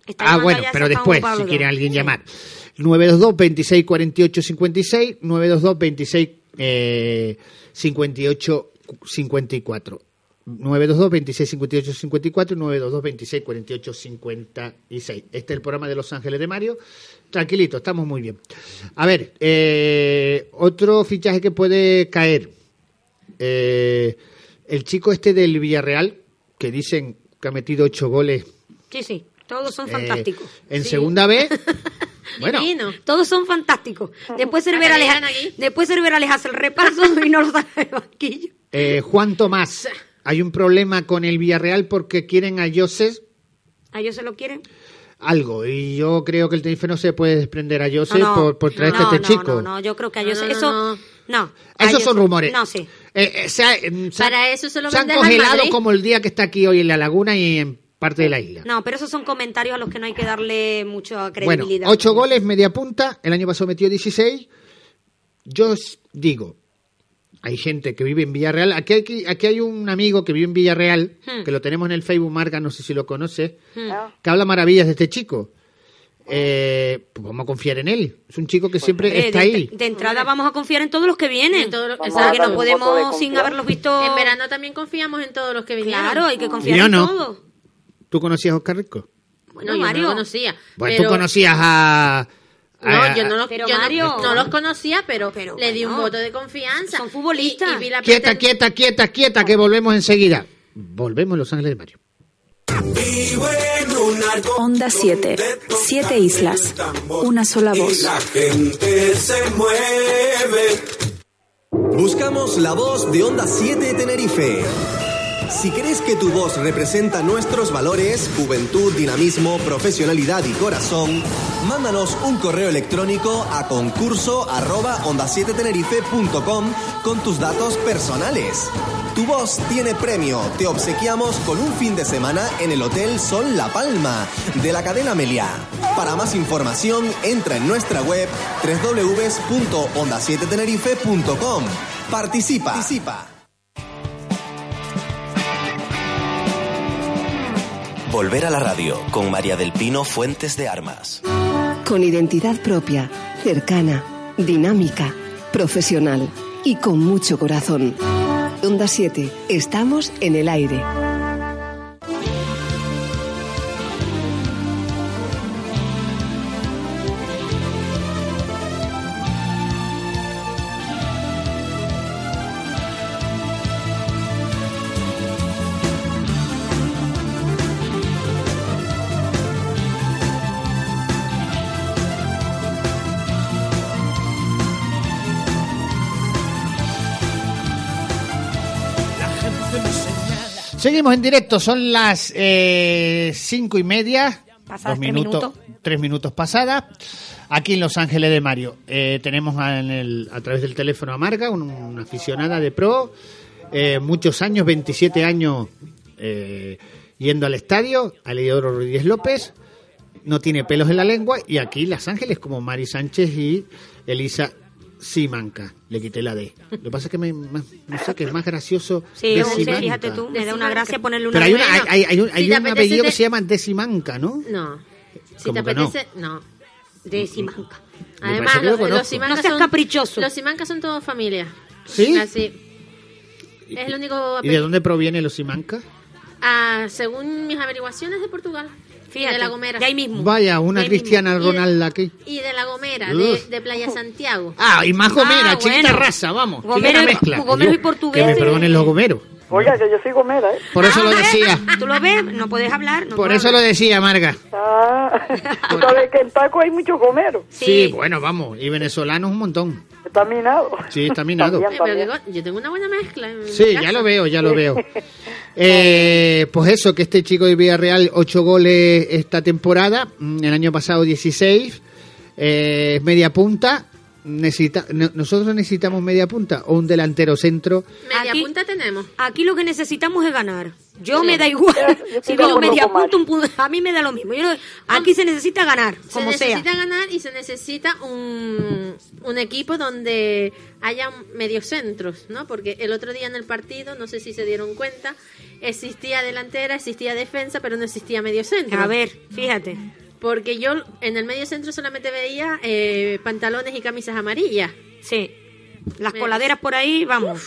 Está Ah, llamando bueno, ya, pero se después, acabó si Pablo. quiere alguien llamar. nueve dos dos, veintiséis cuarenta y ocho cincuenta y seis, nueve dos dos, veintiséis cincuenta y ocho cincuenta y cuatro. nueve dos dos, veintiséis cincuenta y ocho cincuenta y cuatro y nueve dos dos, veintiséis cuarenta y ocho cincuenta y seis. Este es el programa de Los Ángeles de Mario. Tranquilito, estamos muy bien. A ver, eh, otro fichaje que puede caer. Eh, el chico este del Villarreal, que dicen que ha metido ocho goles. Sí, sí, todos son eh, fantásticos. en Sí. segunda B. Bueno, Divino. Todos son fantásticos. Después Cervera Hasta que les, llegan aquí. después Cervera les hace el repaso y no lo saca del banquillo. eh, Juan Tomás. Hay un problema con el Villarreal porque quieren a Joses ¿A ellos se lo quieren? algo. Y yo creo que el Tenerife no se puede desprender a Joses No, no. por, por traerte no, a este no, chico. No, no, yo creo que a ellos... No, no, eso, no. no. a Esos ellos son se- rumores. No, sí. Eh, eh, se ha- eh, se ha- Para eso se lo se han vendes al congelado Madrid. como el día que está aquí hoy en la laguna y en parte de la isla. No, pero esos son comentarios a los que no hay que darle mucha Bueno, credibilidad. ocho goles, media punta. El año pasado metió dieciséis. Yo os digo, hay gente que vive en Villarreal. Aquí hay, aquí hay un amigo que vive en Villarreal, Hmm. que lo tenemos en el Facebook, Marca, no sé si lo conoces, Ah, que habla maravillas de este chico. Eh, pues vamos a confiar en él. Es un chico que siempre Hombre, está de, ahí. de entrada vamos a confiar en todos los que vienen. En todos los- Vamos exacto. Porque a darle no un voto de podemos, sin confianza. haberlos visto... En verano también confiamos en todos los que vinieron. Claro, hay que confiar Yo en no. todos. ¿Tú conocías a Oscar Rico? Bueno, No, yo Mario. no lo conocía. Bueno, pero... tú conocías a... a- No, yo no los, Pero yo no- Mario- no los conocía, pero, Pero le di un bueno, voto de confianza. son futbolistas. Y, y vi la Quieta, preten- quieta, quieta, quieta, que volvemos enseguida. Volvemos a Los Ángeles de Mario. Onda siete. Siete islas. Una sola voz. La gente se mueve. Buscamos la voz de Onda siete Tenerife. Si crees que tu voz representa nuestros valores, juventud, dinamismo, profesionalidad y corazón, mándanos un correo electrónico a concurso arroba onda siete tenerife punto com con tus datos personales. Tu voz tiene premio. Te obsequiamos con un fin de semana en el Hotel Sol La Palma de la cadena Meliá. Para más información, entra en nuestra web doble u doble u doble u punto onda siete tenerife punto com. Participa. Participa. Volver a la radio con María del Pino Fuentes de Armas. Con identidad propia, cercana, dinámica, profesional y con mucho corazón. Onda siete, estamos en el aire. Seguimos en directo, son las eh, cinco y media, Pasadas dos tres minutos, minutos. tres minutos pasadas, aquí en Los Ángeles de Mario. Eh, tenemos a, en el, a través del teléfono a Marga, un- una aficionada de pro, eh, muchos años, veintisiete años eh, yendo al estadio, a Leodoro Rodríguez López, no tiene pelos en la lengua, y aquí Los Ángeles como Mari Sánchez y Elisa Simanca. Le quité la D. Lo que pasa es que me, más- no sé, que es más gracioso Sí, de sí, Simanca. fíjate tú, me da una gracia ponerle una... Pero hay, una, Bueno, hay, hay, hay un, hay si te un apetece apellido que te- se llama Decimanca, ¿no? No. Si ¿Cómo te que no? apetece, no. de Simanca. Me Además, parece que lo los, conozco. los Simancas No seas son- caprichoso. Los Simancas son todos familia. ¿Sí? Así. Es el único ¿Y de apellido. dónde proviene los Simanca? Ah, según mis averiguaciones, de Portugal. Fíjate, de La Gomera. de ahí mismo. Vaya, una De ahí mismo. Cristiana Y de- Ronalda aquí. Y de La Gomera, de, Uf. de Playa Santiago. Ah, y más gomera, Ah, chiquita bueno. raza, vamos. Gomero chiquita y- mezcla. gomero y Yo- portugués. Que me perdonen los gomeros. Oiga, que yo soy gomera, ¿eh? Por eso Ah, lo ¿ves? decía. ¿Tú lo ves? No puedes hablar. No Por puedes eso lo hablar. decía, Marga. Ah, tú sabes que en Taco hay muchos gomeros. Sí. Sí. bueno, vamos. Y venezolanos un montón. Está minado. Sí, está minado. También, Eh, pero también. que go- yo tengo una buena mezcla. en mi Sí, casa. ya lo veo, ya lo veo. Eh, pues eso, que este chico de Villarreal, ocho goles esta temporada, mm, el año pasado dieciséis, eh, media punta, necesita, no, nosotros necesitamos media punta o un delantero centro. Media Aquí- punta tenemos. Aquí lo que necesitamos es ganar. Yo Sí. me da igual. Yo estoy Si de digo acuerdo media con Mari. punta, un punto, a mí me da lo mismo. Yo no- aquí se necesita ganar, como se sea. necesita ganar y se necesita un, un equipo donde haya mediocentros, ¿no? Porque el otro día en el partido, no sé si se dieron cuenta, existía delantera, existía defensa, pero no existía mediocentro. A ver, fíjate. Porque yo en el mediocentro solamente veía eh, pantalones y camisas amarillas. Sí. Las Me- coladeras por ahí, vamos.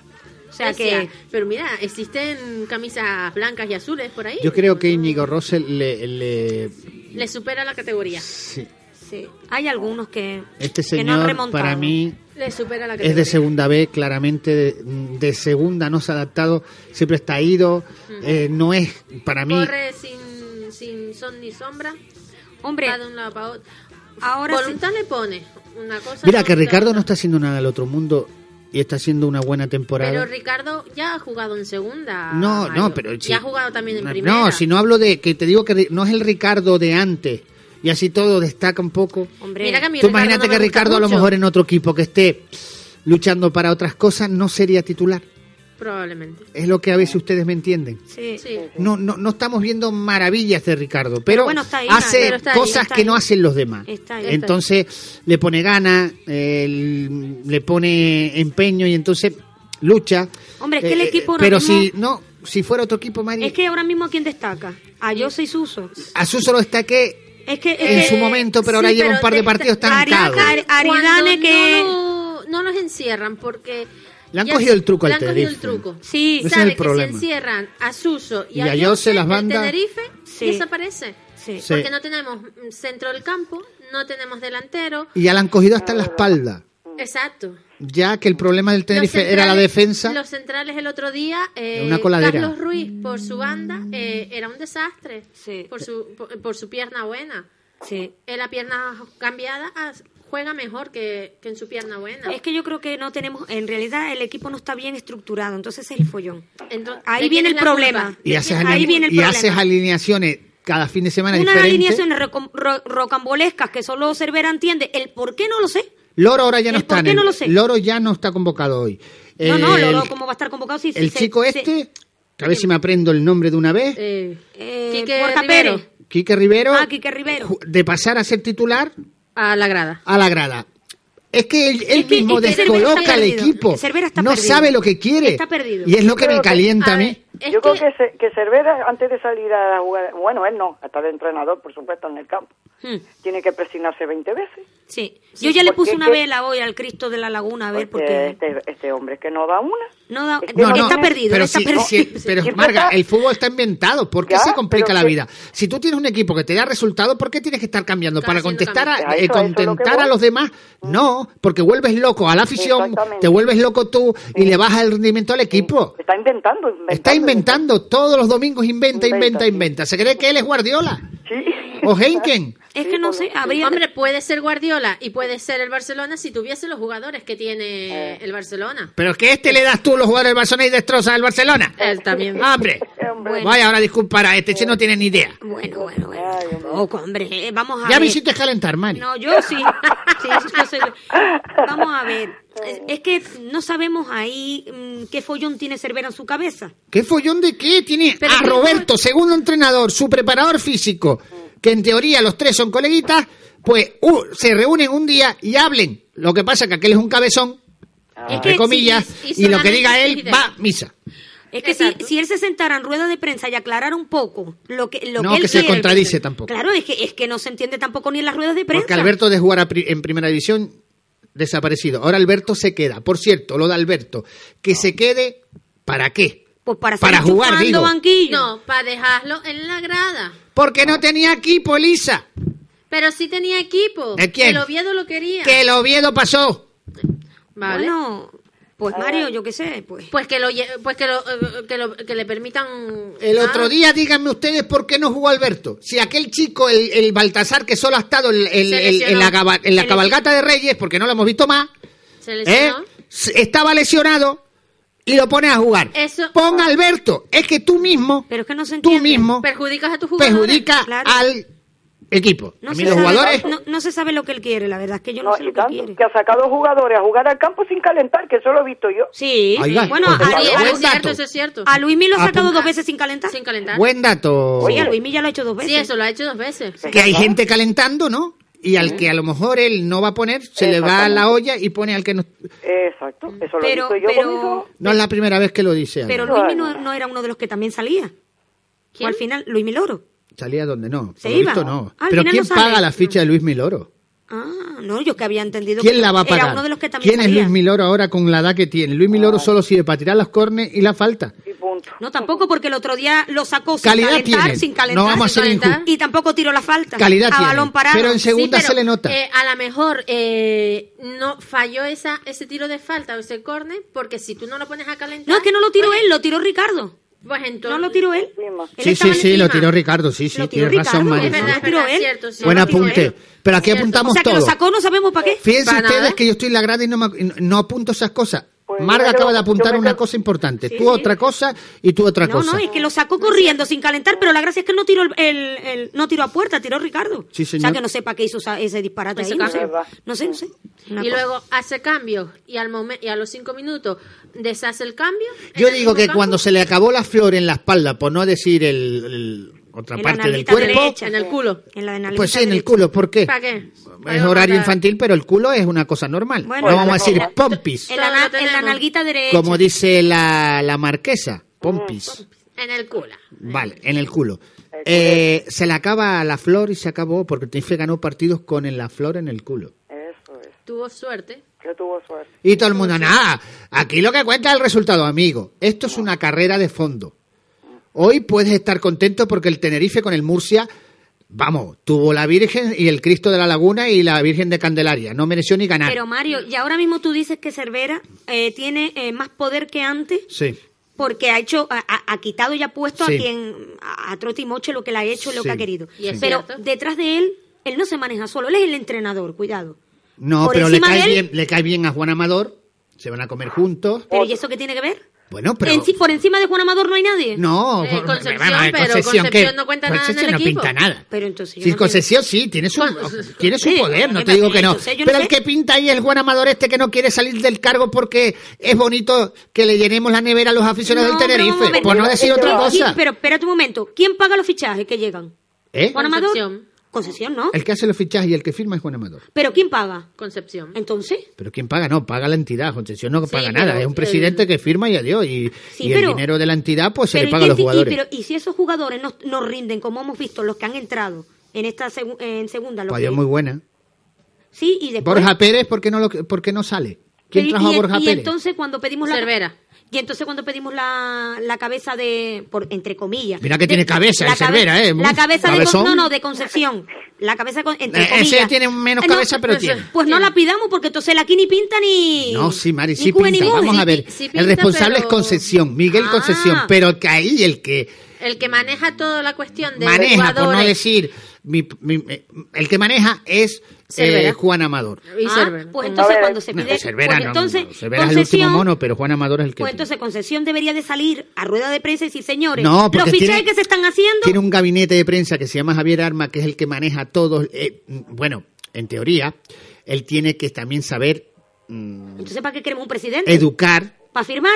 O sea Decía, que... pero mira, existen camisas blancas y azules por ahí. Yo creo que Íñigo Rosell le, le Le supera la categoría. sí, Sí. Hay algunos que, este que no han señor remontado. para mí Le supera la categoría. es de segunda B, claramente de, de segunda no se ha adaptado, siempre está ido, eh, no es para mí. Corre sin, sin son ni sombra. Hombre, Va de un lado para otro. ahora sí. Voluntad le pone una cosa. Mira que voluntad Ricardo otra. no está haciendo nada del otro mundo y está haciendo una buena temporada. Pero Ricardo ya ha jugado en segunda. No, Mario. no, pero Ya si- ha jugado también en no, primera. No, si no hablo de que te digo que ri- no es el Ricardo de antes y así todo destaca un poco. Hombre, Mira que a mí Tú Ricardo imagínate no me que gusta Ricardo a lo mucho. mejor en otro equipo que esté luchando para otras cosas no sería titular. Probablemente. Es lo que a veces ustedes me entienden. sí. Sí. No, no, no estamos viendo maravillas de Ricardo, pero, bueno, está ahí, hace pero está ahí, cosas está que ahí. no hacen los demás. Está ahí. Entonces le pone gana, eh, le pone empeño y entonces lucha. Hombre, es que el equipo ahora Pero mismo- si no, si fuera otro equipo, Mari, Es que ahora mismo, ¿a quién destaca? A Jose y Suso. a Suso lo destaqué Es que... en es su que- momento, pero sí, ahora lleva pero un par de de- partidos Ari- estancados. Ari- Aridane Cuando que... No, lo- no los encierran porque... Le han ya cogido el truco le al han cogido el Tenerife. truco. Sí, Ese es Sabe el que problema. si encierran a Suso y, Y a Jose, las bandas- el Tenerife Sí. desaparece. Sí. Sí. Porque no tenemos mm, centro del campo, no tenemos delantero. Y ya le han cogido hasta en la espalda. Exacto. Ya que el problema del Tenerife Los era la centrales- defensa. Los centrales el otro día, eh, Una coladera. Carlos Ruiz por su banda eh, era un desastre. Sí. Por su por, por su pierna buena. Sí. En la pierna cambiada ah, juega mejor que, que en su pierna buena. Es que yo creo que no tenemos... En realidad, el equipo no está bien estructurado. Entonces es el follón. Entonces, Ahí ¿de viene quién el es la problema. culpa? Y haces, Ahí aline- viene el y problema. haces alineaciones cada fin de semana Unas diferentes. alineaciones roco- ro- rocambolescas que solo Cervera entiende. El por qué no lo sé. Loro ahora ya no ¿El está. por en qué el- no lo sé? Loro ya no está convocado hoy. No, no, El- Loro, ¿cómo va a estar convocado? Si, el si chico se- se- este, que a ver si me aprendo el nombre de una vez, Eh, eh, Quique Borja Rivero. Pérez. Quique Rivero, Ah, Quique Rivero. ju- de pasar a ser titular a la grada. a la grada. Es que él, él Es que- mismo es que Cervera descoloca está al perdido. equipo. Cervera está no perdido. sabe lo que quiere. Está perdido. Y es lo que me Creo que- calienta a, A mí. ver, es Yo creo que- que, se- que Cervera, antes de salir a jugar, bueno, él no, hasta de entrenador, por supuesto, en el campo, Hmm, tiene que presionarse veinte veces. sí. Yo ya le porque puse es una que- vela hoy al Cristo de la Laguna, a ver, Porque porque... este, este hombre es que no da una. No da, Es que No, no, está perdido, pero está sí, perdido. sí, pero Siempre Marga, está- el fútbol está inventado. ¿Por qué Ya, se complica pero la que- vida? Si tú tienes un equipo que te da resultados, ¿por qué tienes que estar cambiando? Claro, ¿Para haciendo contestar a, cambios. eh, A eso- a eso es lo que contentar a voy. los demás? No, porque vuelves loco a la afición, Exactamente. te vuelves loco tú y Sí. le bajas el rendimiento al equipo. Está inventando, inventando. Está inventando, todos los domingos inventa, inventa, Inventa, sí. inventa. ¿Se cree que él es Guardiola? Sí. ¿O Heinken? Es que no sé, habría... Hombre, puede ser Guardiola y puede ser el Barcelona si tuviese los jugadores que tiene el Barcelona. Pero es que este le das tú los jugadores del Barcelona y destrozas al Barcelona. Él también. ¡Hombre! Hombre. Vaya, ahora disculpar a este, che no tiene ni idea. Bueno, bueno, bueno. Ay, hombre. Tampoco, hombre. eh, Vamos a Ya ver. me hiciste calentar, Mari. No, yo sí. Sí, yo soy- Vamos a ver. Es, es que no sabemos ahí mm, qué follón tiene Cervera en su cabeza. ¿Qué follón de qué? Tiene Pero a que- Roberto, segundo entrenador, su preparador físico, que en teoría los tres son coleguitas, pues uh, se reúnen un día y hablen. Lo que pasa que aquel es un cabezón, Es entre que comillas, sí, y y, lo que solamente diga él pide. va a misa. Es que si, Exacto. si él se sentara en rueda de prensa y aclarara un poco lo que, lo No, que él que se quiere- contradice tampoco. Claro, es que, es que no se entiende tampoco ni en las ruedas de prensa. Porque Alberto de jugar a pri- en primera división, desaparecido. Ahora Alberto se queda. Por cierto, lo de Alberto, que se quede, ¿para qué? Pues para, para seguir jugar, chupando digo. banquillo. No, para dejarlo en la grada. Porque no tenía equipo, Elisa. Pero sí tenía equipo. ¿De quién? El Oviedo lo quería. Que el Oviedo pasó. Vale. Bueno, pues Mario, yo qué sé, pues. Pues que lo lle- pues que lo, eh, que lo- que le permitan. El Ah, otro día, díganme ustedes por qué no jugó Alberto. Si aquel chico, el, el Baltasar, que solo ha estado el- el- Se el- lesionó. en la, caba- en la Se cabalgata de Reyes, porque no lo hemos visto más, Se ¿eh? lesionó. S- estaba lesionado y lo pones a jugar. Eso- Pon a Alberto. Es que tú mismo, Pero es que no se tú entiende. mismo, Perjudicas a tus jugadores. perjudica Claro. al equipo. No a mí se los sabe- jugadores... no, no se sabe lo que él quiere, la verdad es que yo no, No, sé y lo que tanto, quiere. que ha sacado jugadores a jugar al campo sin calentar, que eso lo he visto yo. Sí, Oiga, bueno, pues, a, buen Sí, a- eso dato. es cierto, eso es cierto. a Luismi lo ha sacado Apunta- dos veces sin calentar. Sin calentar. Buen dato. Sí, a Luismi ya lo ha hecho dos veces. Sí, eso lo ha hecho dos veces. Que hay gente calentando, ¿no? Y al que a lo mejor él no va a poner, se le va a la olla y pone al que no... Exacto, eso lo Pero- he visto yo pero- con mis ojos. No es la primera vez que lo dice. Pero Ana. Luismi no, no era uno de los que también salía. ¿Quién? O al final, Luismi Loro. ¿Salía donde no? Se Por lo iba. visto no. Al Pero final ¿quién no sale. paga la ficha de Luis Miloro? Ah, no, yo que había entendido ¿Quién que la va a era pagar? uno de los que también ¿Quién es salía. Luis Miloro ahora con la edad que tiene? Luis Miloro solo sirve para tirar los córneres y la falta. Y punto. No, tampoco, porque el otro día lo sacó sin Calidad calentar, tiene. sin calentar. No vamos a sin ser calentar, injustos. y tampoco tiró la falta. Calidad a tiene. balón parado. Pero en segunda Sí, pero, se le nota. eh, a lo mejor eh, no falló esa ese tiro de falta o ese córner, porque si tú no lo pones a calentar... No, es que no lo tiró Oye, él, lo tiró Ricardo. Pues entonces... No lo tiró él. Encima. Él Sí, estaba sí, sí, encima. lo tiró Ricardo, sí, sí, Lo tiró tienes razón, Ricardo, Mari. Es verdad, No es lo tiró verdad, él. cierto, sí, Buen lo tiró apunte. él. Pero aquí Cierto. apuntamos O sea, que todo. lo sacó, no sabemos para qué. Fíjense Para ustedes nada. que yo estoy en la grada y no, me- no apunto esas cosas. Pues Marga yo me acaba quedo- de apuntar yo me una quedo- cosa importante. Sí, tú sí. otra cosa y tú otra No, cosa. no, es que lo sacó corriendo sin calentar, pero la gracia es que él no tiró el, el- el- no tiró a puerta, tiró Ricardo. Sí, O señor. sea, que no sé para qué hizo esa- ese disparate Ese ahí. No sé. cambio. no sé, no sé. Una Y cosa. luego hace cambios y al momen- y a los cinco minutos deshace el cambio. Yo en el digo mismo que campo. cuando se le acabó la flor en la espalda, por no decir el, el- otra En la parte del nalguita cuerpo, derecha. En el culo. En la de nalguita pues sí, en el derecha. culo. ¿Por qué? ¿Para qué? Es horario infantil, pero el culo es una cosa normal. Bueno, no vamos a decir en la- pompis, En la, Todo lo na- en la tenemos. nalguita derecha. como dice la, la marquesa. Pompis. En el culo. Vale, en el culo. Eh, se le acaba la flor y se acabó porque Tenerife ganó partidos con en la flor en el culo. Eso es, Tuvo suerte. que tuvo suerte. Y todo el mundo, nada, aquí lo que cuenta es el resultado, amigo. Esto es una carrera de fondo. Hoy puedes estar contento porque el Tenerife con el Murcia, vamos, tuvo la Virgen y el Cristo de la Laguna y la Virgen de Candelaria. No mereció ni ganar. Pero Mario, y ahora mismo tú dices que Cervera eh, tiene eh, más poder que antes Sí. porque ha hecho, ha, ha- ha quitado y ha puesto Sí. a quien, a, a Trote y Moche lo que le ha hecho, lo Sí. que ha querido. Y es Pero cierto. detrás de él, él no se maneja solo, él es el entrenador, cuidado. No, Por pero le encima cae, de él- bien, le cae bien a Juan Amador. Se van a comer juntos. Pero ¿y eso qué tiene que ver? Bueno, pero... Enci- por encima de Juan Amador no hay nadie. No, Eh, por- Concepción, bueno, eh, pero Concepción, Concepción ¿qué? no cuenta nada en Concepción el no equipo. pinta nada. Pero entonces yo Sí, no Concesión sí, tiene su, tiene su Sí, poder, no eh, te digo que no. entonces yo no Pero el sé. que pinta ahí es el Juan Amador este que no quiere salir del cargo porque es bonito que le llenemos la nevera a los aficionados No, del pero un Tenerife, momento. por no decir otra Sí, cosa. pero espérate un momento, ¿quién paga los fichajes que llegan? ¿Eh? Juan Amador. Concepción. Concesión, ¿no? El que hace los fichajes y el que firma es Juan Amador. Pero ¿quién paga? Concepción. Entonces, Pero ¿quién paga? No, paga la entidad. Concesión no Sí, paga pero nada. Es un el- presidente que firma y adiós. Y, Sí, y el pero- dinero de la entidad pues se pero le ¿y paga a qué los si- y- jugadores. pero, y si esos jugadores no, no rinden, como hemos visto, los que han entrado en esta segu- en segunda, los Pues que- adiós, muy buena. sí, y después... Borja Pérez, ¿por qué no, lo, por qué no sale? ¿Quién Pero, trajo y, a Borja y Pérez? entonces cuando pedimos la Cervera. y entonces cuando pedimos la, la cabeza de por entre comillas Mira que de- tiene cabeza, la el Cervera, ¿eh? la cabeza de Cabezón. Con- no no de Concepción la cabeza con, entre Eh, ese comillas tiene menos Eh, no, cabeza, pero pues, tiene. pues no la pidamos porque entonces la aquí ni pinta ni No, sí, Mari, ni sí cube ni pinta. muje. Vamos a ver. sí el pinta, responsable pero- es Concepción, Miguel Ah. Concepción. Pero que ahí el que El que maneja toda la cuestión de maneja, por no jugadores decir, mi- mi- eh, el que maneja es eh, Cervera. Juan Amador. y Ah, Cervera. pues A entonces ver. cuando se No, pide Cervera pues no, entonces no, Cervera es el último Concesión- mono, pero Juan Amador es el que... pues entonces Concesión debería de salir a rueda de prensa y decir, señores, No, los porque fichajes tiene- que se están haciendo Tiene un gabinete de prensa que se llama Javier Arma, que es el que maneja todos. eh, bueno, en teoría, él tiene que también saber mm, entonces ¿para qué queremos un presidente? educar ¿Para firmar?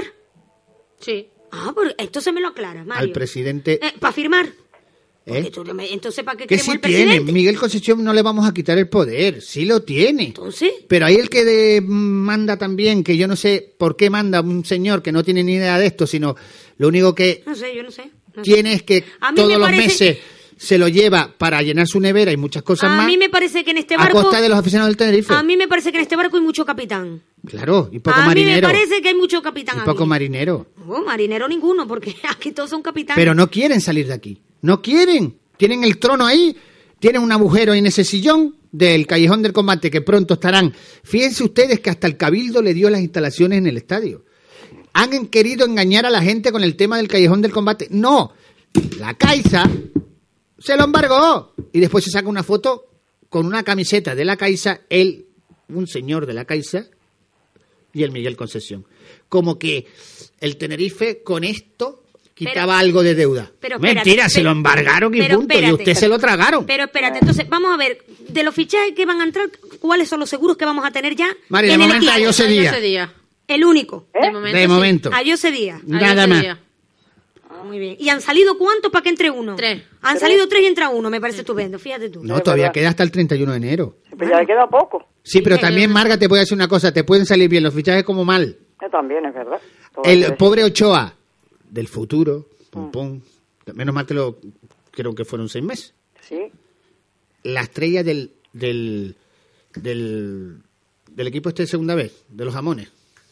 Sí. Ah, pues esto se me lo aclaras, Mario. al presidente. Eh, ¿Para firmar? ¿eh? Porque tú no me- Entonces, ¿para qué Que queremos sí el tiene. presidente? Miguel Concepción no le vamos a quitar el poder. Sí lo tiene. Entonces, Pero ahí el que de- manda también, que yo no sé por qué manda un señor que no tiene ni idea de esto, sino lo único que no sé, yo no sé. no sé. tiene es que A mí todos me los parece- meses se lo lleva para llenar su nevera y muchas cosas A más mí me parece que en este a barco... costa de los aficionados del Tenerife. A mí me parece que en este barco hay mucho capitán. Claro, y poco a marinero. mí me parece que hay mucho capitán Y aquí. poco marinero. No, marinero ninguno, porque aquí todos son capitanes. Pero no quieren salir de aquí. No quieren. Tienen el trono ahí, tienen un agujero en ese sillón del Callejón del Combate que pronto estarán. Fíjense ustedes que hasta el Cabildo le dio las instalaciones en el estadio. Han querido engañar a la gente con el tema del Callejón del Combate. No, la Caixa se lo embargó. Y después se saca una foto con una camiseta de la Caixa, él, un señor de la Caixa, y el Miguel Concesión. Como que el Tenerife con esto quitaba pero, algo de deuda. Pero Mentira, espérate, se lo embargaron y pero punto, espérate, y usted se lo tragaron. Pero espérate, entonces vamos a ver, de los fichajes que van a entrar, ¿cuáles son los seguros que vamos a tener ya? María, en de el momento a equipo? José Díaz. José Díaz. El único. De momento. De sí. momento. A José Díaz. A Nada José más. Díaz. Muy bien. ¿Y han salido cuántos para que entre uno? Tres. Han Tres. salido tres y entra uno, me parece estupendo, fíjate tú. No, Es todavía verdad. queda hasta el treinta y uno de enero. Pues ya le queda poco. Sí, pero Sí, también, eh, Marga, te voy a decir una cosa, te pueden salir bien los fichajes como mal. Eh, también es verdad. Todo hay que El decir. pobre Ochoa, del futuro, pum, pum, menos mal que lo, creo que fueron seis meses. Sí. La estrella del, del, del, del equipo este de segunda vez, de los Jamones.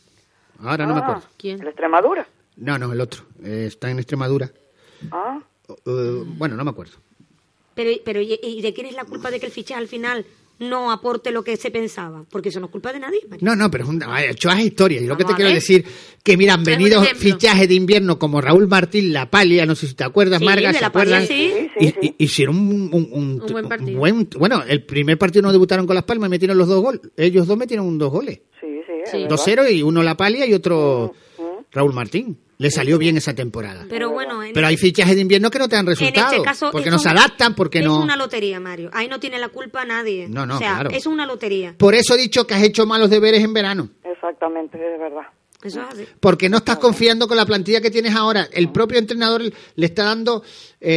Ahora no me Ah, acuerdo. ¿Quién? ¿El Extremadura? No, no, el otro. Eh, está en Extremadura. Ah, Eh, bueno, no me acuerdo. Pero, pero ¿y y de quién es la culpa de que el fichaje al final no aporte lo que se pensaba? Porque eso no es culpa de nadie, María. No, no, pero es un, ay, Ochoa es historia. Y lo que Vamos te a quiero ver. decir, que mira, han un venido ejemplo. fichajes de invierno como Raúl Martín, La Palia, no sé si te acuerdas, Sí, Marga, de ¿se La Palia, acuerdan? sí. sí, Y, sí, sí. y- hicieron un, un, un- Un buen partido. buen- bueno, el primer partido no debutaron con Las Palmas y metieron los dos goles. Ellos dos metieron un dos goles. Sí, sí, es Sí. verdad. dos cero y uno La Palia y otro Mm, mm. Raúl Martín. Le salió bien esa temporada. Pero bueno, en, Pero hay fichajes de invierno que no te dan en resultados. este caso porque es no un- se adaptan, porque es no... una lotería, Mario. Ahí no tiene la culpa nadie. No, no, o sea, claro. es una lotería. Por eso he dicho que has hecho malos deberes en verano. Exactamente, es verdad. Eso es así. Porque no estás confiando con la plantilla que tienes ahora. El propio entrenador le está dando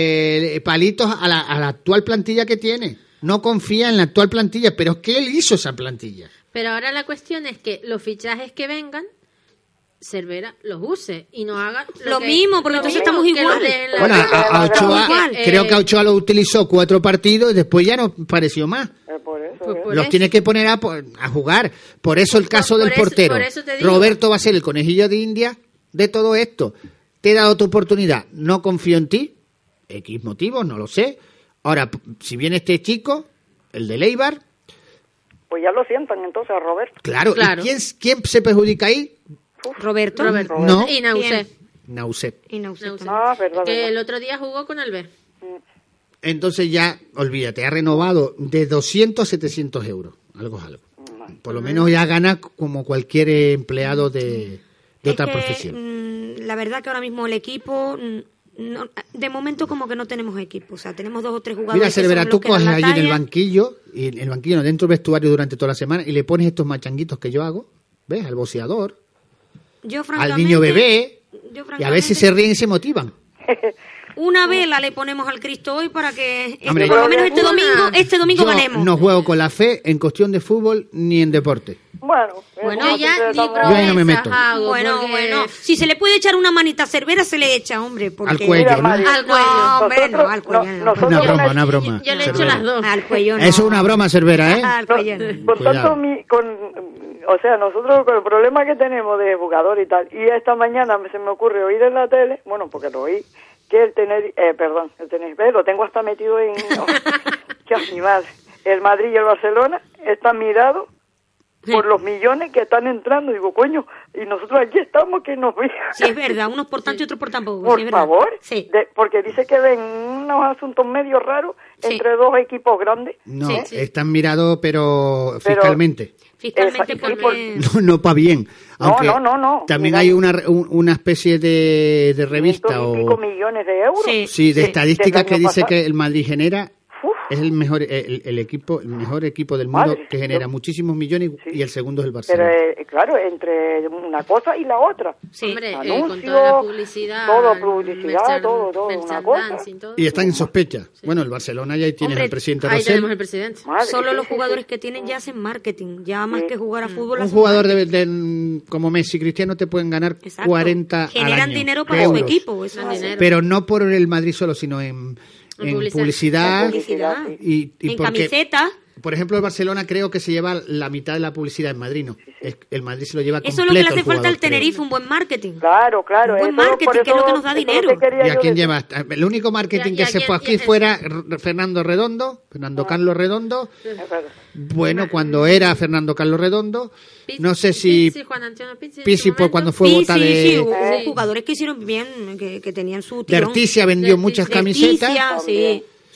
eh, palitos a la, a la actual plantilla que tiene. No confía en la actual plantilla, pero es que él hizo esa plantilla. Pero ahora la cuestión es que los fichajes que vengan, Cervera los use y no haga Lo que- mismo, porque lo entonces mismo, estamos que igual. los de en la Bueno, grada. a, a Ochoa, Igual. creo Eh, que a Ochoa lo utilizó cuatro partidos y después ya no pareció más. Es por eso. Pues ¿eh? por Los eso. tiene que poner a, po- a jugar. Por eso el caso Por del eso- portero. por eso te digo. Roberto va a ser el conejillo de India de todo esto. Te he dado tu oportunidad. No confío en ti. X motivos, no lo sé. Ahora, p- si viene este chico, el de Leibar, Pues ya lo sientan entonces a Roberto. claro. Claro. ¿Y quién, quién se perjudica ahí? Roberto. Roberto. No. Y Nauset. Nauset. Y no sé. Nauset. Ah, verdad, Que verdad. el otro día jugó con el B. Entonces ya, olvídate, ha renovado de doscientos a setecientos euros. Algo es algo. Por lo menos ya gana como cualquier empleado de, de Es otra que, profesión. mm, la verdad que ahora mismo el equipo, mm, no- de momento como que no tenemos equipo. O sea, tenemos dos o tres jugadores. Mira, que son Cervera, los tú que dan coges la allí en el talla. banquillo, y en el banquillo, no, dentro del vestuario durante toda la semana, y le pones estos machanguitos que yo hago, ¿ves? Al boceador, Yo, al francamente, niño bebé, yo, y a ver si se ríen y se motivan. Una vela le ponemos al Cristo hoy para que este- Hombre, por lo menos este una- domingo, este domingo Yo ganemos. no juego con la fe en cuestión de fútbol ni en deporte. Bueno, Bueno, eso Yo ya siempre ni estamos- Yo ahí no me promesas meto. hago, Bueno, porque- bueno, si se le puede echar una manita a Cervera, se le echa, hombre. Porque... Al cuello, Mira, ¿no? Mario, Al cuello. No, hombre, no, al cuello. no- no. nosotros Una con broma, el- una broma. Yo le he hecho Cervera. las dos. Al cuello no. Eso es una broma, Cervera, ¿eh? Al cuello no. Por Cuidado. tanto, mi, con, o sea, nosotros con el problema que tenemos de jugador y tal, y esta mañana me- se me ocurre oír en la tele, bueno, porque lo oí, que el tener, eh, perdón, el Tenerife, lo tengo hasta metido en, oh, qué animal, el Madrid y el Barcelona están mirados por los millones que están entrando, digo, coño, y nosotros aquí estamos que nos vean. Sí, es verdad, unos por tanto y otros por tampoco. Por sí, es verdad. favor, Sí. de- porque dice que ven unos asuntos medio raros Sí. entre dos equipos grandes. No, Sí, sí. están mirados, pero Pero- fiscalmente. Fiscalmente, Esa- porque... por- No, no para bien. No, Aunque no, no, no. También Mira, hay una, re- un- una especie de, de revista quinientos y pico o millones de euros. Sí. sí, de Sí. estadísticas Del que año dice pasado. que el Madrid genera Uf. es el mejor el, el equipo el mejor equipo del mundo Madre, que genera yo- muchísimos millones y, Sí. y el segundo es el Pero, Barcelona. eh, claro, entre una cosa y la otra. Sí. Hombre, eh, Anuncios, con toda la publicidad. todo el publicidad, merchan- todo, todo, una merchandising, cosa. todo. Y están en sospecha. Bueno, el Barcelona ya ahí tienes Hombre, al presidente Ahí Rosell. tenemos el presidente. Madre, Solo sí, los sí, jugadores sí. que tienen ya hacen marketing. Ya más Sí. que jugar a fútbol. Un hacen jugador de, marketing. de- como Messi y Cristiano te pueden ganar Exacto. cuarenta al Generan año dinero de para su euros. equipo. Eso Ganan es. dinero. Pero no por el Madrid solo, sino en, En en publicidad. publicidad. En publicidad. Y, y En porque- camiseta. Por ejemplo, el Barcelona creo que se lleva la mitad de la publicidad en Madrid, ¿no? Es- el Madrid se lo lleva completo. Eso es lo que le hace el falta jugador, al Tenerife, creo. un buen marketing. Claro, claro. Un buen eso- marketing, por que es lo eso- que nos da eso es lo dinero. que quería ¿Y a yo quién decir. lleva? El único marketing Y a- que y a se quién- fue y aquí a- fuera R- Fernando Redondo, Fernando Ah. Carlos Redondo. Es verdad. Bueno, cuando era Fernando Carlos Redondo, Pizzi- no sé si Pizzi, Juan Antonio Pizzi en Pizzi su por cuando momento. fue Sí, bota sí, de... sí, hubo hubo Sí. jugadores que hicieron bien, que, que tenían su De tirón. Articia vendió De muchas Articia, camisetas. Leticia, sí.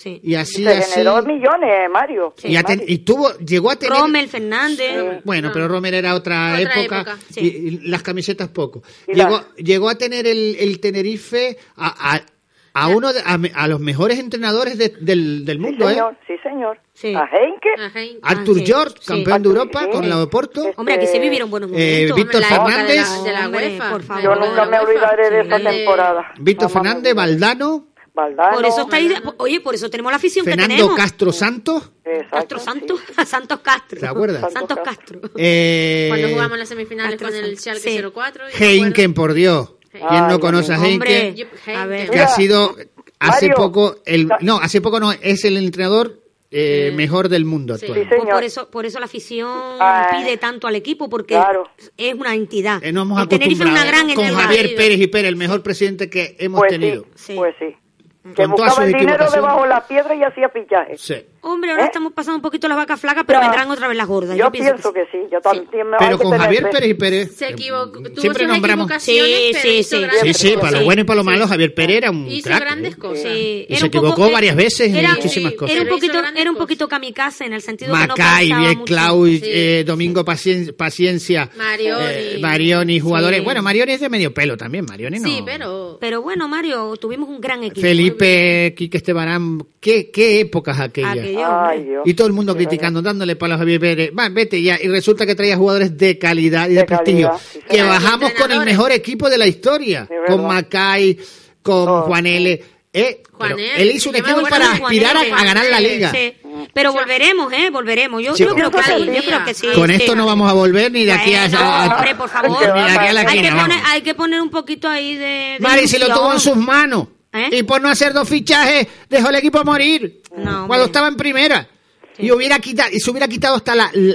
Sí. Y así, Se así. generó millones, Mario. Y, a ten- y tuvo, llegó a tener. Rommel, Fernández. Sí. Bueno, pero Romer era otra, Otra época, época, y, sí. y las camisetas poco. Y Llegó, la- llegó a tener el, el Tenerife a, a, a uno de, a, me- a los mejores entrenadores de- del, del Sí, mundo, ¿eh? señor, sí, señor. Sí. A Henke, Ajá, y- Arthur Ah, sí, George, sí. campeón de Arthur, Europa sí. con la Oporto. Hombre, aquí se vivieron buenos Eh, momentos. Víctor la época Fernández. de la, de la Hombre, UEFA. por favor. yo La época nunca de me la UEFA. olvidaré de esa Sí. temporada. Víctor Jamás me Fernández, olvidaré. Valdano, Valdano. Por eso está ahí, oye, por eso tenemos la afición que Fernando tenemos. Castro Santos. Exacto, Castro sí. Santos, Santos Castro. ¿Te acuerdas? Santos Castro. Eh, Cuando jugamos las semifinales Castro con el Santos. Schalke Sí. cero cuatro. y me Heinken, por Dios. ¿Quién no Ay, conoce a Hombre, Heinken? a ver. Que ha sido hace Mario. poco el no hace poco no es el entrenador eh, Eh, mejor del mundo sí. actual. Sí, Pues señor. por eso, por eso la afición Ah, pide tanto al equipo, porque claro. es una entidad. Eh, nos hemos el Tenerife es una acostumbrado gran con entidad. Javier Pérez y Pérez, el mejor presidente que hemos Pues tenido. sí, Sí. pues sí. Que Con todas buscaba sus el dinero equivocaciones. debajo de la piedra y hacía fichajes. Sí. Hombre, ahora ¿Eh? estamos pasando un poquito las vacas flacas, pero Ya. vendrán otra vez las gordas. Yo, pienso pienso que que sí, yo también me hay Pero que con tener Javier fe. Pérez y Pérez Se eh, equivocó. Tuvo siempre sus nombramos. equivocaciones, Sí, pero sí, hizo sí. grandes Sí, sí, cosas. para lo bueno y para lo malo, Javier Pérez era un Hizo crack. grandes cosas. Sí, Y era se un poco- equivocó eh, varias veces en era- muchísimas sí, cosas. Era un Pero hizo poquito, grandes era un cosas. poquito kamikaze en el sentido que no Macay, pensaba Viet mucho. Clau, Sí. eh, Domingo Pacien- Paciencia, Marioni. eh, Marioni, jugadores. Sí. Bueno, Marioni es de medio pelo también, Marioni no. Sí, pero... Pero bueno, Mario, tuvimos un gran equipo. Felipe, Quique Estebarán, qué, qué épocas aquellas. Aquello, Ay, hombre. Dios. Y todo el mundo criticando, dándole palos a Javier Pérez. Va, vete ya. Y resulta que traía jugadores de calidad y de, De prestigio. calidad, sí, que señor. bajamos con el Entrenadores. mejor equipo de la historia. Sí, verdad. Con Macay, con Oh, Juan L. Eh, Juan pero L. él hizo un Yo me equipo acuerdo para de Juan aspirar a, L. a ganar la Juan L. liga. Sí. Pero volveremos, ¿eh? Volveremos. Yo, Sí, yo creo que sí. algún Yo día. creo que sí. Con sí. esto no vamos a volver ni de aquí a... Bueno, a- hombre, por favor. Ni de aquí a la hay, que esquina, poner, vamos. hay que poner un poquito ahí de. de Mari, si lo ilusión. tuvo en sus manos. ¿Eh? Y por no hacer dos fichajes, dejó el equipo morir. No, cuando hombre. estaba en primera. Sí. Y hubiera quitado, y se hubiera quitado hasta la, la,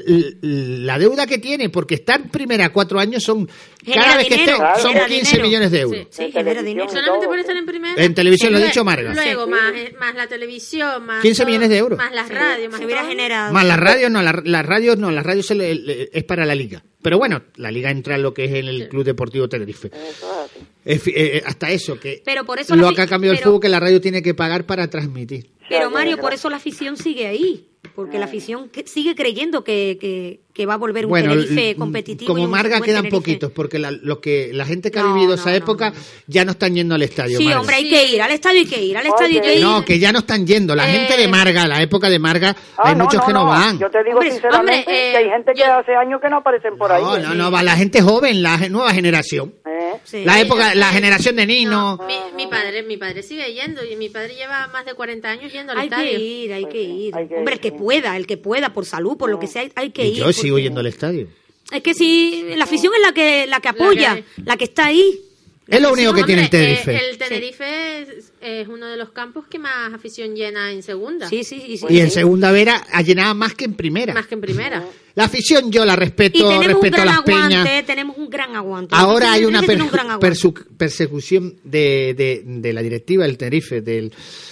la deuda que tiene, porque estar en primera cuatro años son, Genera cada vez que dinero, esté, son genera quince dinero. millones de euros. Sí. Sí, genera dinero. Solamente por estar en primera. En televisión, lo ha Lue- dicho Marga. Luego, Sí. más, eh, más la televisión, más... quince todo, millones de euros. Más las Sí, radios, más se hubiera todo. generado. Más las radios, no, la- las radios no, las radios es, el- el- es para la liga. Pero bueno, la liga entra en lo que es en el Club Deportivo Tenerife. Eso es así. Es fi- eh, hasta eso, que Pero por eso lo la que ha fi- cambiado el pero- fútbol, que la radio tiene que pagar para transmitir. Pero Sí, Mario, sí, por sí. eso la afición sigue ahí. Porque la afición que- sigue creyendo que, que, que va a volver un Bueno, Tenerife l- competitivo. y como un Marga buen quedan Tenerife. poquitos, porque la, los que, la gente que ha No, vivido no, esa no, época no. ya no están yendo al estadio. Sí, Marga. hombre, hay que ir. Al estadio hay que ir. Al estadio hay que ir. No, que ya no están yendo. La Eh, gente de Marga, la época de Marga, Ah, hay no, muchos no, que no, no. van. Yo te digo Hombre, sinceramente hombre, eh, que hay gente que yo- hace años que no aparecen por ahí. No, no, ¿eh? no, va la gente joven, la ge- nueva generación. ¿Eh? Sí. La época, la generación de Nino. No, mi, mi padre, mi padre sigue yendo y mi padre lleva más de cuarenta años yendo al Hay que estadio. ir, hay que ir. hay que Hombre, ir, el que sí. pueda, el que pueda, por salud, por lo que sea, hay, hay que Y ir. yo sigo porque- yendo al estadio. Es que si la afición es la que la que apoya, que- la que está ahí. Es lo único que Hombre, tiene el eh, Tenerife. el Tenerife es, es uno de los campos que más afición llena en segunda. Sí, sí, y, sí. Y en segunda vera ha llenado más que en primera. Más que en primera. La afición yo la Y respeto, tenemos un respeto a gran las aguante, peñas. tenemos un gran aguante. Ahora hay El una Tenerife tiene un gran perju- aguante. persu- persecución de, de, de la directiva del Tenerife, del,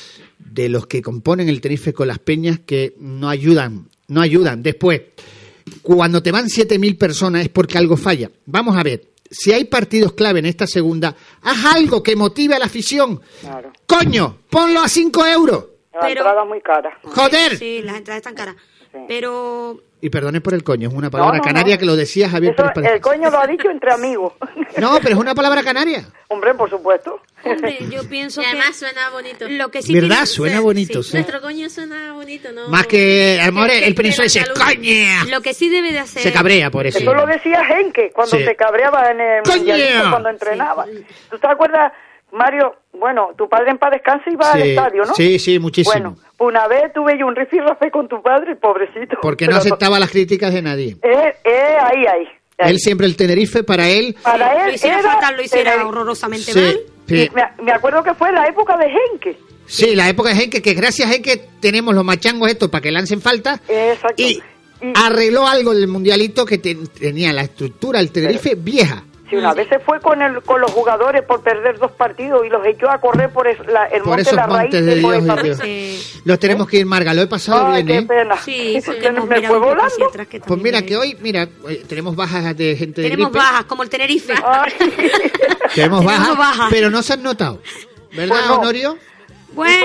de los que componen el Tenerife con las peñas que no ayudan, no ayudan. Después, cuando te van siete mil personas es porque algo falla. Vamos a ver, si hay partidos clave en esta segunda, haz algo que motive a la afición. Claro. Coño, ponlo a cinco euros. La Pero- entrada es muy cara. Joder. Sí, las entradas están caras. Sí. Pero Y perdonen por el coño, es una palabra No, no, canaria no. que lo decía Javier Eso, Pérez Pérez. el coño lo ha dicho entre amigos. No, pero es una palabra canaria. Hombre, por supuesto. hombre, yo pienso Y que además suena bonito. lo que sí ¿Verdad? tiene- Suena bonito, sí. Nuestro coño suena bonito, ¿no? Más que, amor, Que- que el peninsular dice, entre la salud. ¡coña! Lo que sí debe de hacer Se cabrea por eso. Eso lo decía Henke cuando Sí. se cabreaba en el ¡Coño! mundialito, cuando entrenaba. ¿Tú te acuerdas, Mario? Bueno, tu padre en paz descanse iba al Sí, estadio, ¿no? sí, sí, muchísimo. Bueno, una vez tuve yo un rifirrafe con tu padre, pobrecito. Porque no Pero aceptaba las críticas de nadie. Eh, eh, ahí, ahí. ahí. Él siempre el Tenerife, para él... Para lo él hiciera era fatal, lo hiciera Tenerife. horrorosamente Sí, mal. sí. Me, me acuerdo que fue la época de Henke. Sí, la época de Henke, que gracias a Henke tenemos los machangos estos para que lancen falta. Exacto. Y Y- arregló algo del mundialito que te- tenía la estructura, el Tenerife, vieja. Si una vez se fue con el, con los jugadores por perder dos partidos y los echó a correr por es- la, el Por monte esos La Raíz. montes de por Dios, esa de Dios. risa. Sí, Los tenemos que ir, Marga. Lo he pasado Ay, bien, qué ¿eh? pena. sí, porque Se hemos me mirado fue un poco hacia volando. atrás, que Pues también mira hay- que hoy, mira, eh, tenemos bajas de gente de tenemos gripe. bajas, como el Tenerife. Ay. Tenemos bajas, bajas. pero no se han notado. ¿Verdad, Pues no. Honorio? Bueno,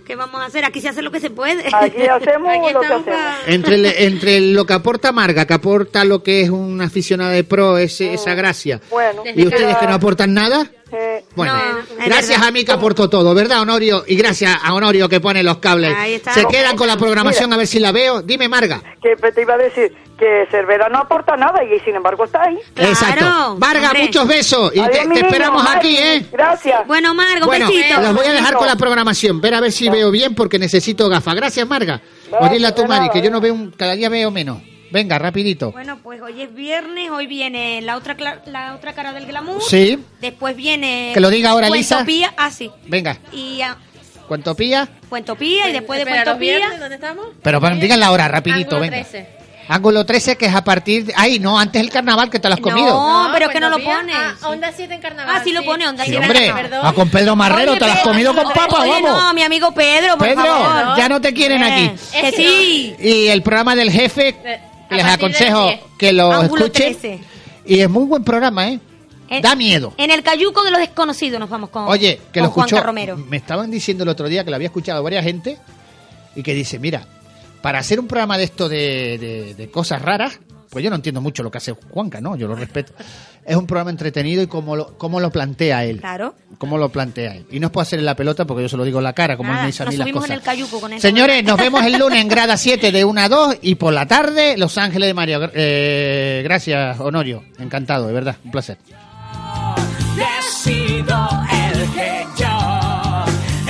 ¿Qué vamos a hacer? Aquí se hace lo que se puede. Aquí hacemos Aquí lo que estamos hacemos. pa- Entre, le- entre lo que aporta Marga, que aporta lo que es una aficionada de pro, ese, esa gracia, Bueno. y ustedes que no aportan nada, Eh, bueno, No, es gracias verdad. a mí que aporto todo, ¿verdad, Honorio? Y gracias a Honorio que pone los cables. Ahí está. Se quedan con la programación a ver si la veo. Dime, Marga. que te iba a decir que Cervera no aporta nada y sin embargo está ahí. Claro, Exacto. Marga, hombre. muchos besos. Y Adiós, te, mi te niño, esperamos Mari. aquí, ¿eh? Gracias. Bueno, Marga, un Bueno, besito. los voy a dejar Besito. con la programación. Ver a ver si veo bien porque necesito gafas. Gracias, Marga. Vale, O dile a tu de Mari, nada, que yo eh. no veo, un- cada día veo menos. Venga, rapidito. Bueno, pues hoy es viernes, hoy viene la otra cla- la otra cara del glamour. Sí. Después viene... Que lo diga ahora, Lisa. Cuentopía, ah, sí. Venga, Y ah, ¿cuánto pilla? Cuentopía y después de Espera, ¿los Cuentopía... viernes dónde estamos? Pero bueno, digan la hora, rapidito, Ángulo venga. trece. Ángulo trece, que es a partir... de- Ay, no, antes el carnaval, que te lo has comido. No, pero es que no lo Cuentopía. pone. Ah, Onda siete en carnaval. Ah, sí lo pone, Onda Sí, siete. hombre, Perdón. ah, con Pedro Marrero Oye, te lo has Pedro, comido con papas, oye, vamos. no, mi amigo Pedro, por Pedro, favor. ya no te quieren Eh, aquí. Que Es que sí. Y el programa del jefe, Eh, a les partir del aconsejo diez. que lo Ángulo escuchen. trece. Y es muy buen programa, ¿eh? En- Da miedo. En el cayuco de los desconocidos nos vamos con, Oye, que con lo escuchó. Juanca Romero. Me estaban diciendo el otro día que lo había escuchado varias gente y que dice, mira, para hacer un programa de esto de, de- de cosas raras, pues yo no entiendo mucho lo que hace Juanca, ¿no? Yo lo respeto. Es un programa entretenido y cómo lo, cómo lo plantea él. Claro. Cómo lo plantea él. Y no os puedo hacer en la pelota porque yo se lo digo en la cara, como él Nada, me dice a nos mí las subimos cosas. en el cayuco con él. Señores, nos vemos el lunes en grada siete de una a dos y por la tarde Los Ángeles de Mario. Eh, gracias, Honorio. Encantado, de verdad. Un placer. He sido el que yo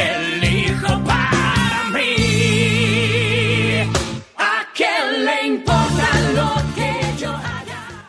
elijo para mí. ¿A quién le importa?